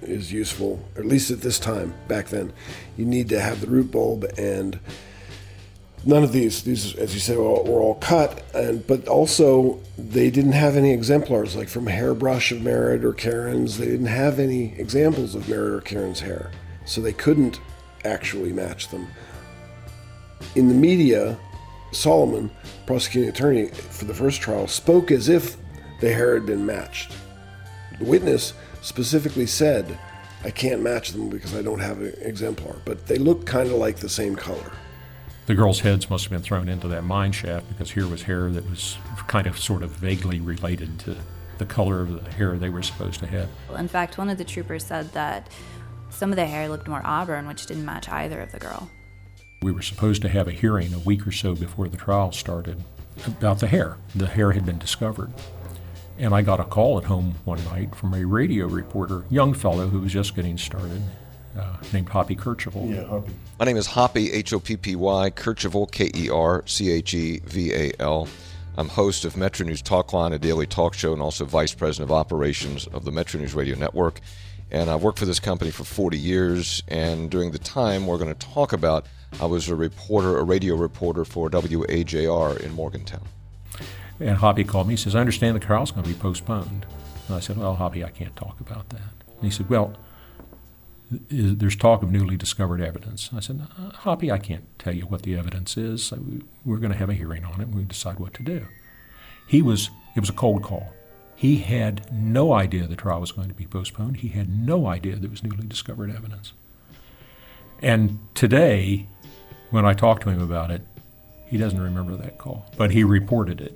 is useful, at least at this time. Back then, you need to have the root bulb, and none of these, these as you said, were all, were all cut. And but also they didn't have any exemplars, like from Hairbrush of Merritt or Karen's. They didn't have any examples of Merritt or Karen's hair, so they couldn't actually match them. In the media, Solomon, prosecuting attorney for the first trial, spoke as if the hair had been matched. The witness specifically said, I can't match them because I don't have an exemplar, but they look kind of like the same color. The girls' heads must have been thrown into that mine shaft because here was hair that was kind of sort of vaguely related to the color of the hair they were supposed to have. In fact, one of the troopers said that some of the hair looked more auburn, which didn't match either of the girl. We were supposed to have a hearing a week or so before the trial started about the hair. The hair had been discovered. And I got a call at home one night from a radio reporter, young fellow who was just getting started, uh, named Hoppy Kercheval. Yeah, Hoppy. My name is Hoppy, H O P P Y, Kercheval, K E R C H E V A L. I'm host of Metro News Talkline, a daily talk show, and also vice president of operations of the Metro News Radio Network. And I've worked for this company for forty years, and during the time we're going to talk about, I was a reporter, a radio reporter for W A J R in Morgantown. And Hoppy called me. He says, I understand the trial's going to be postponed. And I said, well, Hoppy, I can't talk about that. And he said, well, is, there's talk of newly discovered evidence. I said, Hoppy, I can't tell you what the evidence is. So we, we're going to have a hearing on it, and we'll decide what to do. He was, it was a cold call. He had no idea the trial was going to be postponed. He had no idea there was newly discovered evidence. And today, when I talked to him about it, he doesn't remember that call, but he reported it.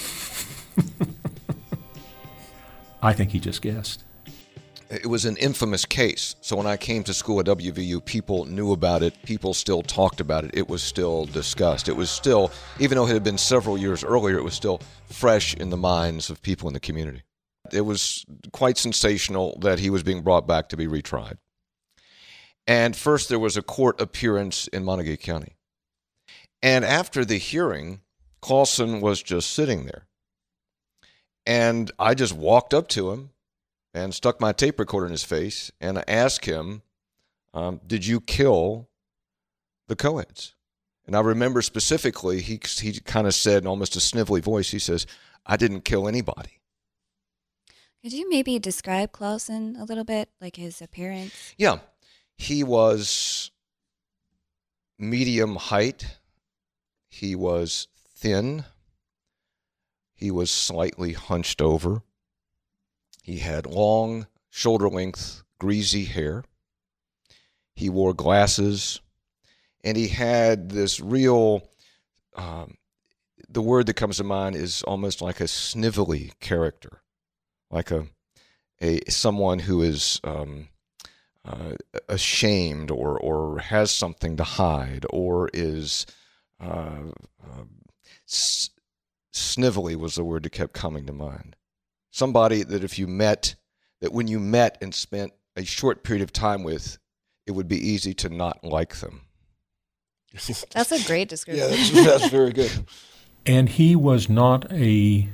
I think he just guessed. It was an infamous case. So when I came to school at W V U, people knew about it. People still talked about it. It was still discussed. It was still, even though it had been several years earlier, it was still fresh in the minds of people in the community. It was quite sensational that he was being brought back to be retried. And first there was a court appearance in Montague County. And after the hearing, Clausen was just sitting there. And I just walked up to him and stuck my tape recorder in his face and I asked him, um, did you kill the co-eds? And I remember specifically, he, he kind of said in almost a snivelly voice, he says, I didn't kill anybody. Could you maybe describe Clausen a little bit, like his appearance? Yeah. He was medium height. He was thin. He was slightly hunched over. He had long, shoulder-length, greasy hair. He wore glasses. And he had this real, um, the word that comes to mind is almost like a snivelly character, like a, a someone who is um, uh, ashamed or, or has something to hide or is... Uh, uh, s- snivelly was the word that kept coming to mind. Somebody that if you met, that when you met and spent a short period of time with, it would be easy to not like them. That's a great description. Yeah, that's, that's very good. And he was not a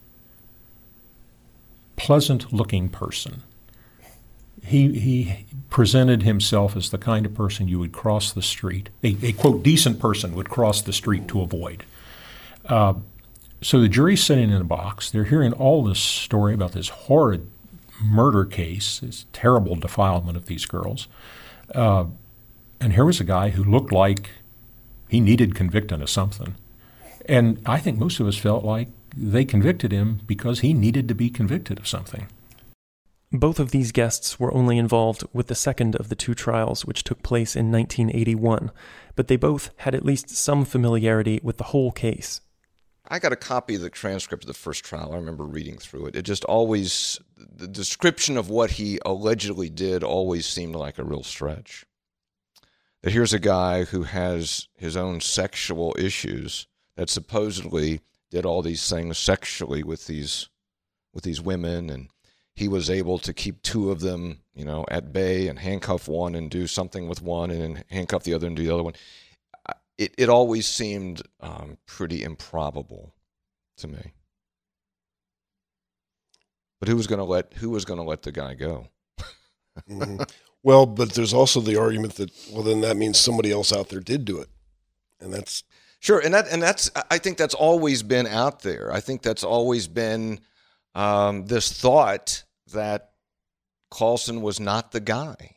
pleasant-looking person. He he presented himself as the kind of person you would cross the street, a, a quote, decent person would cross the street to avoid. Uh, so the jury's sitting in a box. They're hearing all this story about this horrid murder case, this terrible defilement of these girls. Uh, and here was a guy who looked like he needed convicting of something. And I think most of us felt like they convicted him because he needed to be convicted of something. Both of these guests were only involved with the second of the two trials, which took place in nineteen eighty-one, but they both had at least some familiarity with the whole case. I got a copy of the transcript of the first trial. I remember reading through it. It just always, the description of what he allegedly did always seemed like a real stretch. That here's a guy who has his own sexual issues that supposedly did all these things sexually with these with these women, and he was able to keep two of them, you know, at bay and handcuff one and do something with one and then handcuff the other and do the other one. It it always seemed um, pretty improbable to me. But who was going to let who was going to let the guy go? Mm-hmm. Well, but there's also the argument that, well, then that means somebody else out there did do it. And that's... Sure, and that and that's I think that's always been out there. I think that's always been um, this thought that Clausen was not the guy.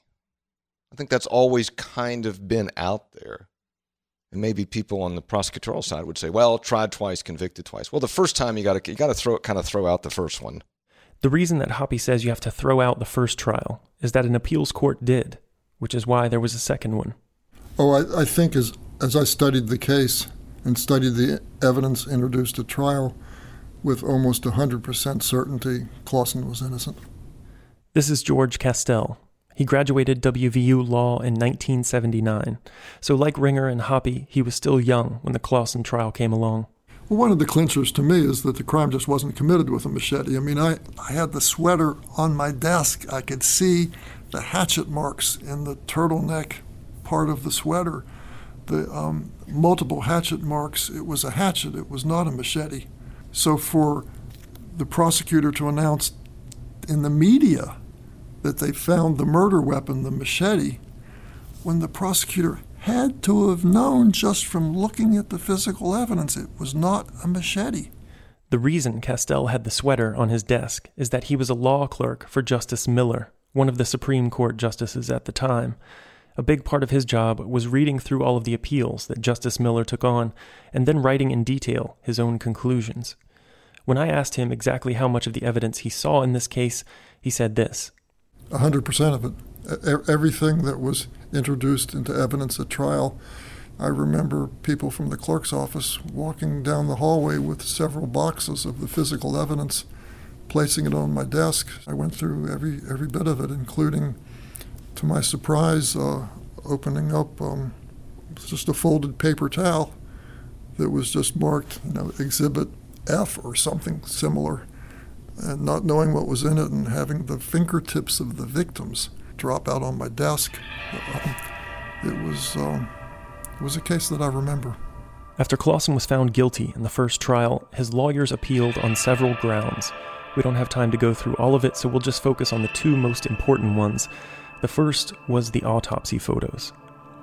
I think that's always kind of been out there. And maybe people on the prosecutorial side would say, well, tried twice, convicted twice. Well, the first time you got to you got to throw kind of throw out the first one. The reason that Hoppe says you have to throw out the first trial is that an appeals court did, which is why there was a second one. Oh, I, I think as as I studied the case and studied the evidence introduced at trial, with almost one hundred percent certainty, Clausen was innocent. This is George Castell. He graduated W V U Law in nineteen seventy-nine. So like Ringer and Hoppe, he was still young when the Clausen trial came along. Well, one of the clinchers to me is that the crime just wasn't committed with a machete. I mean, I, I had the sweater on my desk. I could see the hatchet marks in the turtleneck part of the sweater. The um, multiple hatchet marks, it was a hatchet, it was not a machete. So for the prosecutor to announce in the media that they found the murder weapon, the machete, when the prosecutor had to have known just from looking at the physical evidence it was not a machete. The reason Castell had the sweater on his desk is that he was a law clerk for Justice Miller, one of the Supreme Court justices at the time. A big part of his job was reading through all of the appeals that Justice Miller took on and then writing in detail his own conclusions. When I asked him exactly how much of the evidence he saw in this case, he said this. A hundred percent of it. Everything that was introduced into evidence at trial. I remember people from the clerk's office walking down the hallway with several boxes of the physical evidence, placing it on my desk. I went through every every bit of it, including, to my surprise, uh, opening up um, just a folded paper towel that was just marked, you know, Exhibit F or something similar, and not knowing what was in it and having the fingertips of the victims drop out on my desk. Um, it was um, it was a case that I remember. After Clausen was found guilty in the first trial, his lawyers appealed on several grounds. We don't have time to go through all of it, so we'll just focus on the two most important ones. The first was the autopsy photos.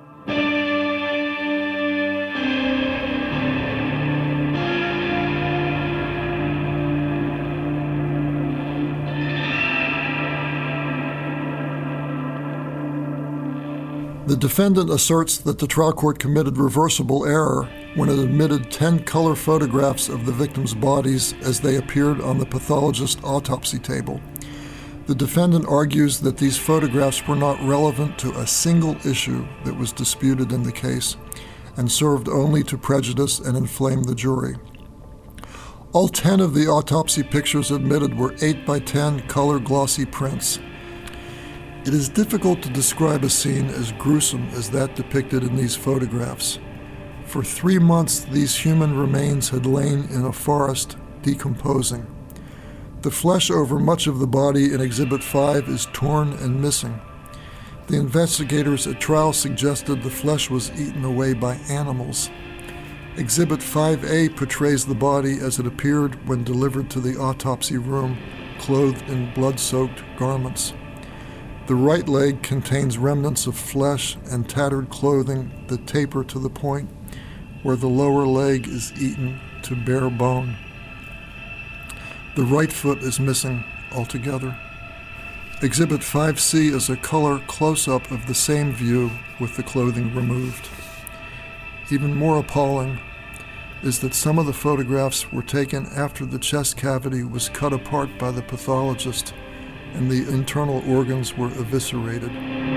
The defendant asserts that the trial court committed reversible error when it admitted ten color photographs of the victims' bodies as they appeared on the pathologist's autopsy table. The defendant argues that these photographs were not relevant to a single issue that was disputed in the case and served only to prejudice and inflame the jury. All ten of the autopsy pictures admitted were eight by ten color glossy prints. It is difficult to describe a scene as gruesome as that depicted in these photographs. For three months, these human remains had lain in a forest, decomposing. The flesh over much of the body in Exhibit five is torn and missing. The investigators at trial suggested the flesh was eaten away by animals. Exhibit five A portrays the body as it appeared when delivered to the autopsy room, clothed in blood-soaked garments. The right leg contains remnants of flesh and tattered clothing that taper to the point where the lower leg is eaten to bare bone. The right foot is missing altogether. Exhibit five C is a color close-up of the same view with the clothing removed. Even more appalling is that some of the photographs were taken after the chest cavity was cut apart by the pathologist and the internal organs were eviscerated.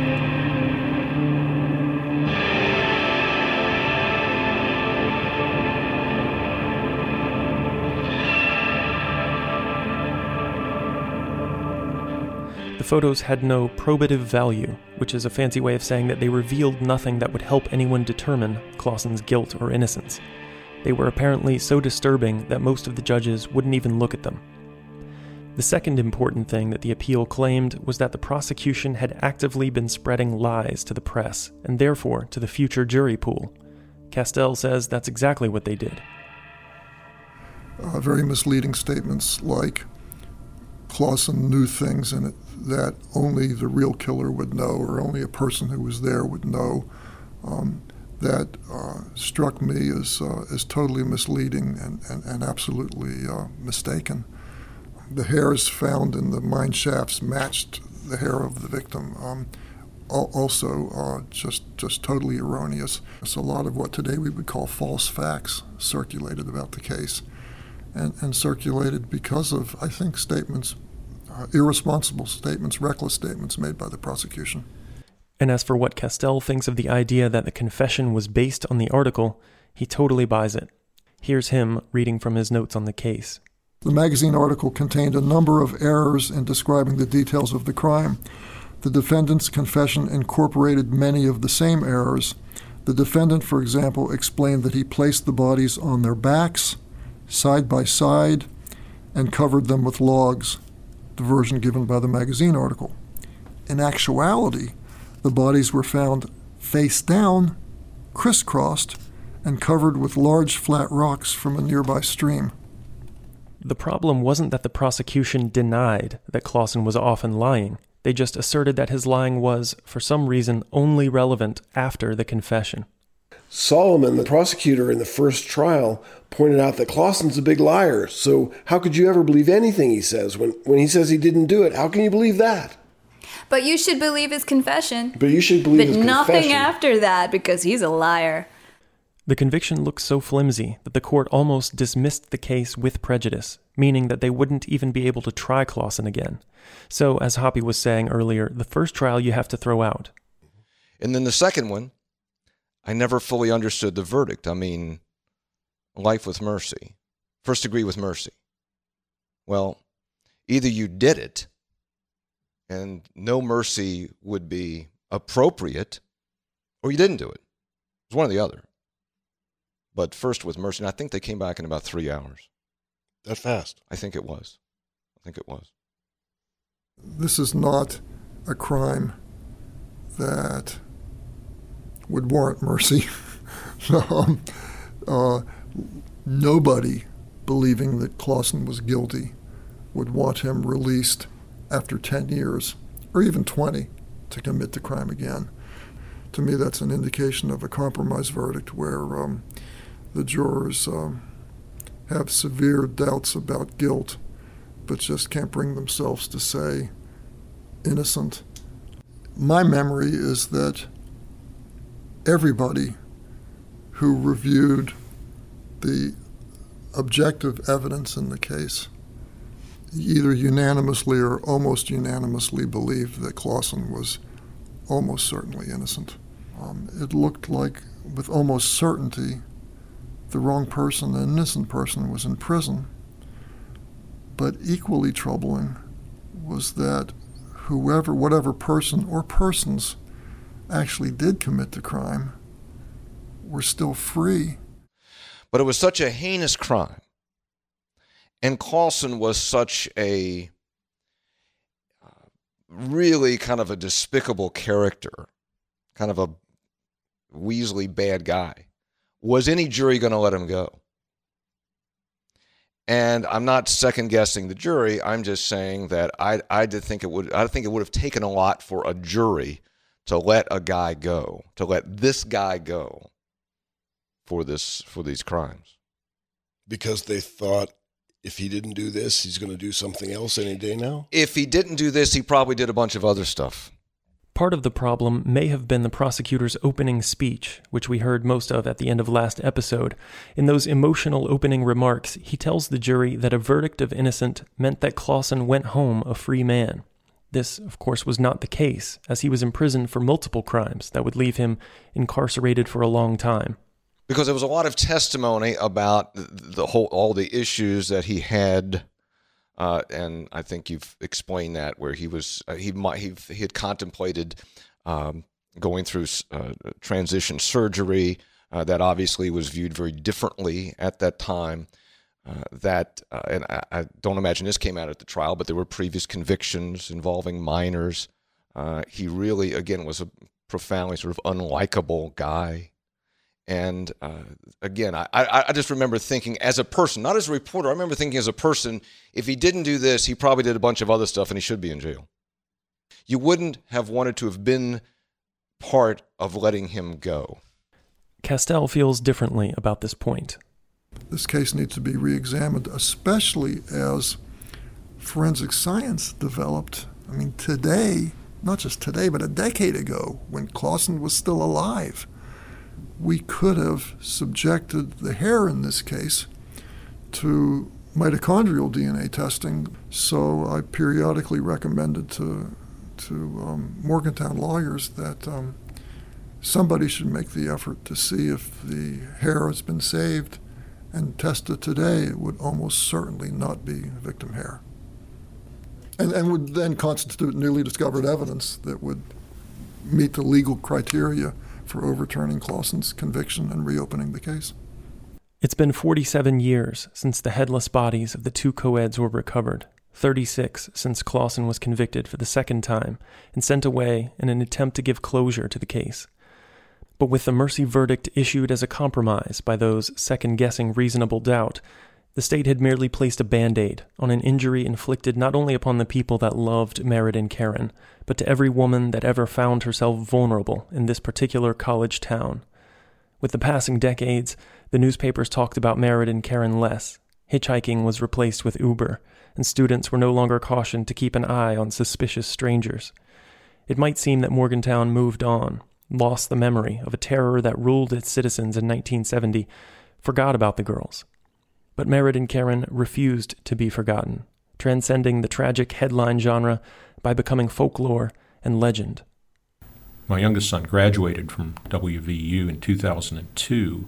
The photos had no probative value, which is a fancy way of saying that they revealed nothing that would help anyone determine Clausen's guilt or innocence. They were apparently so disturbing that most of the judges wouldn't even look at them. The second important thing that the appeal claimed was that the prosecution had actively been spreading lies to the press, and therefore to the future jury pool. Castell says that's exactly what they did. Uh, very misleading statements like, Clausen knew things in it that only the real killer would know, or only a person who was there would know. Um, that uh, struck me as uh, as totally misleading and, and, and absolutely uh, mistaken. The hairs found in the mine shafts matched the hair of the victim. Um, also uh, just just totally erroneous. It's a lot of what today we would call false facts circulated about the case, and, and circulated because of, I think, statements, uh, irresponsible statements, reckless statements made by the prosecution. And as for what Castell thinks of the idea that the confession was based on the article, he totally buys it. Here's him reading from his notes on the case. The magazine article contained a number of errors in describing the details of the crime. The defendant's confession incorporated many of the same errors. The defendant, for example, explained that he placed the bodies on their backs, side by side, and covered them with logs, the version given by the magazine article. In actuality, the bodies were found face down, crisscrossed, and covered with large flat rocks from a nearby stream. The problem wasn't that the prosecution denied that Clausen was often lying. They just asserted that his lying was, for some reason, only relevant after the confession. Solomon, the prosecutor in the first trial, pointed out that Clausen's a big liar, so how could you ever believe anything he says? When, when he says he didn't do it, how can you believe that? But you should believe his confession. But you should believe but his confession. But nothing after that, because he's a liar. The conviction looked so flimsy that the court almost dismissed the case with prejudice, meaning that they wouldn't even be able to try Clausen again. So, as Hoppy was saying earlier, the first trial you have to throw out. And then the second one, I never fully understood the verdict. I mean, life with mercy, first degree with mercy. Well, either you did it, and no mercy would be appropriate, or you didn't do it. It was one or the other. But first with mercy, and I think they came back in about three hours. That fast? I think it was. I think it was. This is not a crime that would warrant mercy. um, uh, nobody believing that Clausen was guilty would want him released after ten years, or even twenty, to commit the crime again. To me, that's an indication of a compromise verdict where um, the jurors um, have severe doubts about guilt, but just can't bring themselves to say innocent. My memory is that everybody who reviewed the objective evidence in the case either unanimously or almost unanimously believed that Clausen was almost certainly innocent. Um, it looked like, with almost certainty, the wrong person, an innocent person, was in prison. But equally troubling was that whoever, whatever person or persons actually did commit the crime were still free. But it was such a heinous crime. And Clausen was such a uh, really kind of a despicable character, kind of a Weasley bad guy. Was any jury going to let him go? And I'm not second guessing the jury. I'm just saying that I I did think it would I think it would have taken a lot for a jury to let a guy go, to let this guy go for this for these crimes. Because they thought, if he didn't do this, he's going to do something else any day now? If he didn't do this, he probably did a bunch of other stuff. Part of the problem may have been the prosecutor's opening speech, which we heard most of at the end of last episode. In those emotional opening remarks, he tells the jury that a verdict of innocent meant that Clausen went home a free man. This, of course, was not the case, as he was imprisoned for multiple crimes that would leave him incarcerated for a long time. Because there was a lot of testimony about the whole, all the issues that he had, uh, and I think you've explained that, where he was uh, he might he, he had contemplated um, going through uh, transition surgery uh, that obviously was viewed very differently at that time. Uh, that uh, and I, I don't imagine this came out at the trial, but there were previous convictions involving minors. Uh, he really, again, was a profoundly sort of unlikable guy. And uh, again, I, I, I just remember thinking as a person, not as a reporter, I remember thinking as a person, if he didn't do this, he probably did a bunch of other stuff and he should be in jail. You wouldn't have wanted to have been part of letting him go. Castell feels differently about this point. This case needs to be re-examined, especially as forensic science developed. I mean, today, not just today, but a decade ago, when Clausen was still alive, we could have subjected the hair in this case to mitochondrial D N A testing. So I periodically recommended to to um, Morgantown lawyers that um, somebody should make the effort to see if the hair has been saved and tested today. It would almost certainly not be victim hair. And, and would then constitute newly discovered evidence that would meet the legal criteria for overturning Clausen's conviction and reopening the case. It's been forty-seven years since the headless bodies of the two co-eds were recovered, thirty-six since Clausen was convicted for the second time and sent away in an attempt to give closure to the case. But with the mercy verdict issued as a compromise by those second-guessing reasonable doubt, the state had merely placed a Band-Aid on an injury inflicted not only upon the people that loved Merritt and Karen, but to every woman that ever found herself vulnerable in this particular college town. With the passing decades, the newspapers talked about Merritt and Karen less. Hitchhiking was replaced with Uber, and students were no longer cautioned to keep an eye on suspicious strangers. It might seem that Morgantown moved on, lost the memory of a terror that ruled its citizens in nineteen seventy, forgot about the girls. But Merritt and Karen refused to be forgotten, transcending the tragic headline genre by becoming folklore and legend. My youngest son graduated from W V U in two thousand two,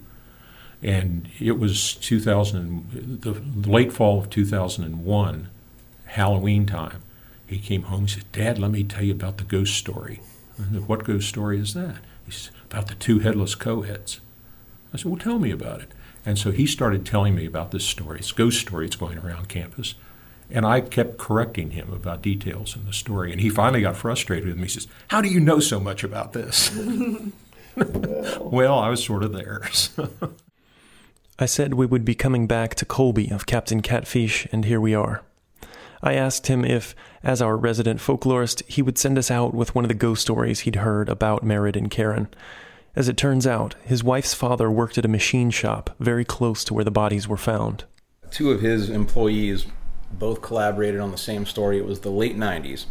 and it was two thousand, the late fall of two thousand one, Halloween time. He came home and said, "Dad, let me tell you about the ghost story." I said, "What ghost story is that?" He said, "About the two headless co-eds." I said, "Well, tell me about it." And so he started telling me about this story, this ghost story that's going around campus. And I kept correcting him about details in the story. And he finally got frustrated with me. He says, "How do you know so much about this?" well. well, I was sort of there. I said we would be coming back to Colby of Captain Catfish, and here we are. I asked him if, as our resident folklorist, he would send us out with one of the ghost stories he'd heard about Merritt and Karen. As it turns out, his wife's father worked at a machine shop very close to where the bodies were found. Two of his employees both collaborated on the same story. It was the late nineties.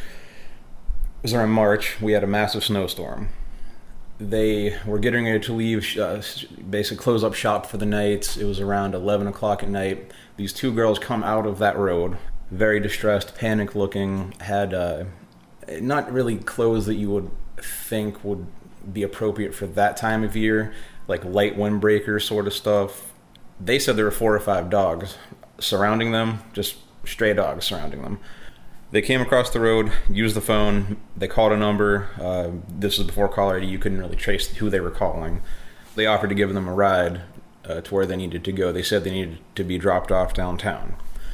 It was around March. We had a massive snowstorm. They were getting ready to leave, uh, basically close up shop for the night. It was around eleven o'clock at night. These two girls come out of that road, very distressed, panic looking, had uh, not really clothes that you would think would be appropriate for that time of year, like light windbreaker sort of stuff. They said there were four or five dogs surrounding them, just stray dogs surrounding them. They came across the road, used the phone, they called a number. Uh, this was before caller I D, you couldn't really trace who they were calling. They offered to give them a ride uh, to where they needed to go. They said they needed to be dropped off downtown.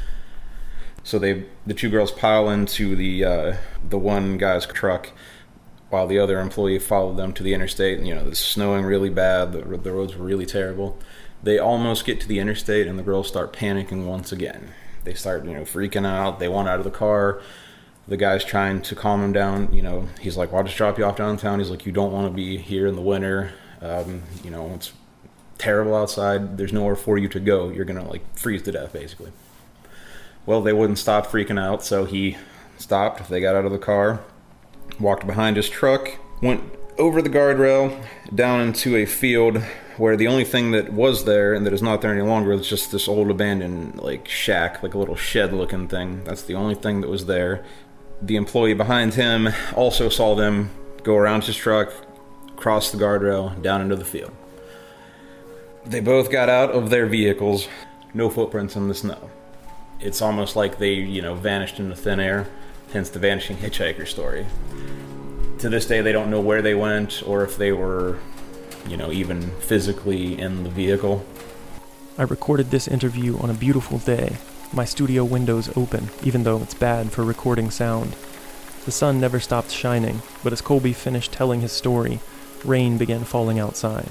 So they, the two girls pile into the uh, the one guy's truck, while the other employee followed them to the interstate. And, you know, it's snowing really bad, the, the roads were really terrible. They almost get to the interstate, and the girls start panicking once again. They start, you know, freaking out. They want out of the car. The guy's trying to calm them down. You know, he's like, "Well, I'll just drop you off downtown." He's like, "You don't want to be here in the winter. Um, you know, it's terrible outside. There's nowhere for you to go. You're going to, like, freeze to death, basically." Well, they wouldn't stop freaking out, so he stopped. They got out of the car, walked behind his truck, went over the guardrail, down into a field where the only thing that was there and that is not there any longer is just this old abandoned, like, shack, like a little shed-looking thing. That's the only thing that was there. The employee behind him also saw them go around his truck, cross the guardrail, down into the field. They both got out of their vehicles. No footprints in the snow. It's almost like they, you know, vanished into thin air, hence the vanishing hitchhiker story. To this day, they don't know where they went or if they were, you know, even physically in the vehicle. I recorded this interview on a beautiful day, my studio windows open, even though it's bad for recording sound. The sun never stopped shining, but as Colby finished telling his story, rain began falling outside.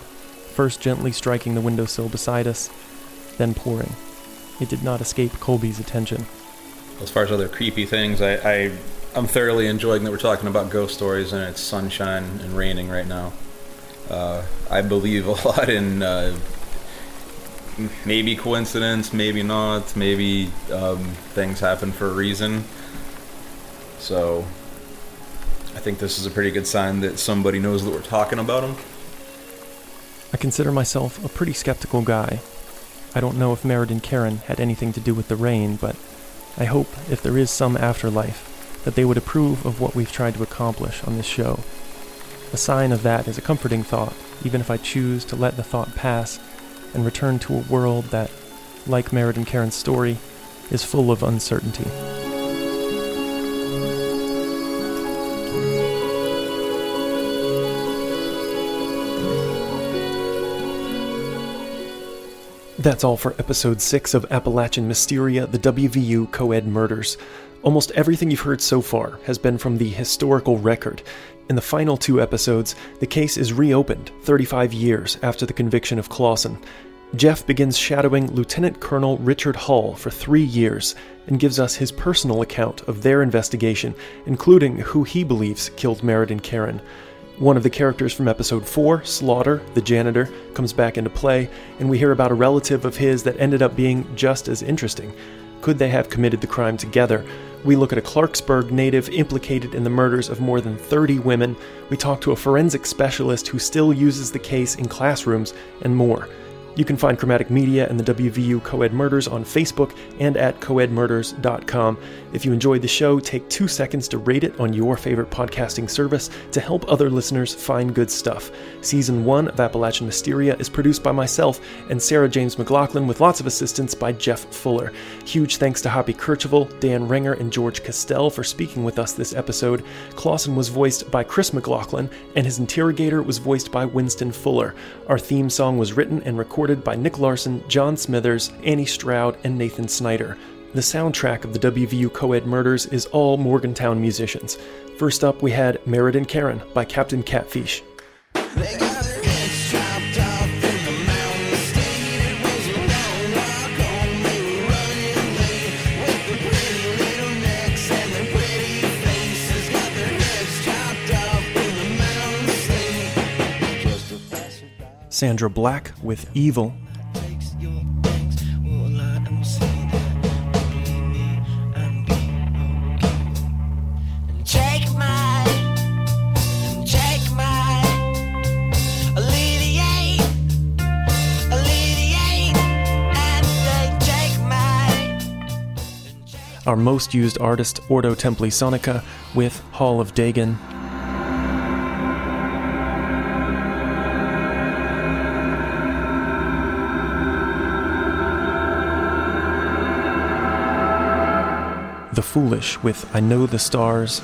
first gently striking the windowsill beside us, then pouring. It did not escape Colby's attention. As far as other creepy things, I, I, I'm thoroughly enjoying that we're talking about ghost stories and it's sunshine and raining right now. Uh, I believe a lot in uh, maybe coincidence, maybe not, maybe um, things happen for a reason. So I think this is a pretty good sign that somebody knows that we're talking about them. I consider myself a pretty skeptical guy. I don't know if Merritt and Karen had anything to do with the rain, but I hope, if there is some afterlife, that they would approve of what we've tried to accomplish on this show. A sign of that is a comforting thought, even if I choose to let the thought pass and return to a world that, like Merritt and Karen's story, is full of uncertainty. That's all for episode six of Appalachian Mysteria, the W V U Co-Ed Murders. Almost everything you've heard so far has been from the historical record. In the final two episodes, the case is reopened thirty-five years after the conviction of Clausen. Jeff begins shadowing Lieutenant Colonel Richard Hall for three years and gives us his personal account of their investigation, including who he believes killed Merritt and Karen. One of the characters from episode four, Slaughter, the janitor, comes back into play, and we hear about a relative of his that ended up being just as interesting. Could they have committed the crime together? We look at a Clarksburg native implicated in the murders of more than thirty women. We talk to a forensic specialist who still uses the case in classrooms, and more. You can find Chromatic Media and the W V U Co-Ed Murders on Facebook and at coed murders dot com. If you enjoyed the show, take two seconds to rate it on your favorite podcasting service to help other listeners find good stuff. Season one of Appalachian Mysteria is produced by myself and Sarah James McLaughlin with lots of assistance by Jeff Fuller. Huge thanks to Hoppy Kercheval, Dan Renger, and George Castell for speaking with us this episode. Clausen was voiced by Chris McLaughlin, and his interrogator was voiced by Winston Fuller. Our theme song was written and recorded by Nick Larson, John Smithers, Annie Stroud, and Nathan Snyder. The soundtrack of the W V U Co-Ed Murders is all Morgantown musicians. First up, we had Merritt and Karen by Captain Catfish. They got their heads chopped off in the mountain state. It was a long walk home. They were running late with the pretty little necks and their pretty faces. Got their heads chopped off in the mountain state. Just a passerby. Sandra Black with Evil. Takes your things, will lie and say that believe me and be okay. And take my, and take my, alleviate, alleviate, and they take my. Our most used artist, Ordo Templi Sonica, with Hall of Dagon. The Foolish with I Know the Stars.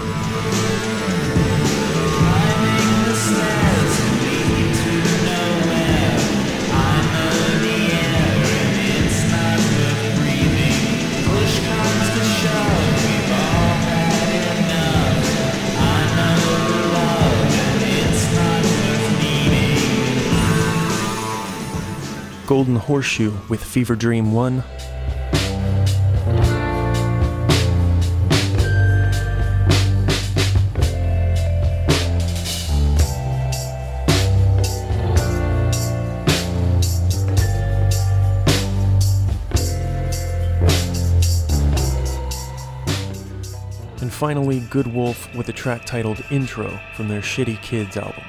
Golden Horseshoe with Fever Dream one. And finally, Good Wolf with a track titled Intro from their Shitty Kids album.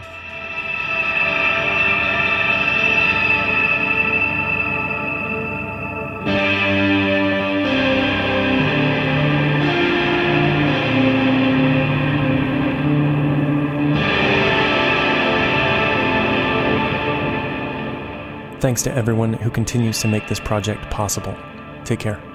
Thanks to everyone who continues to make this project possible. Take care.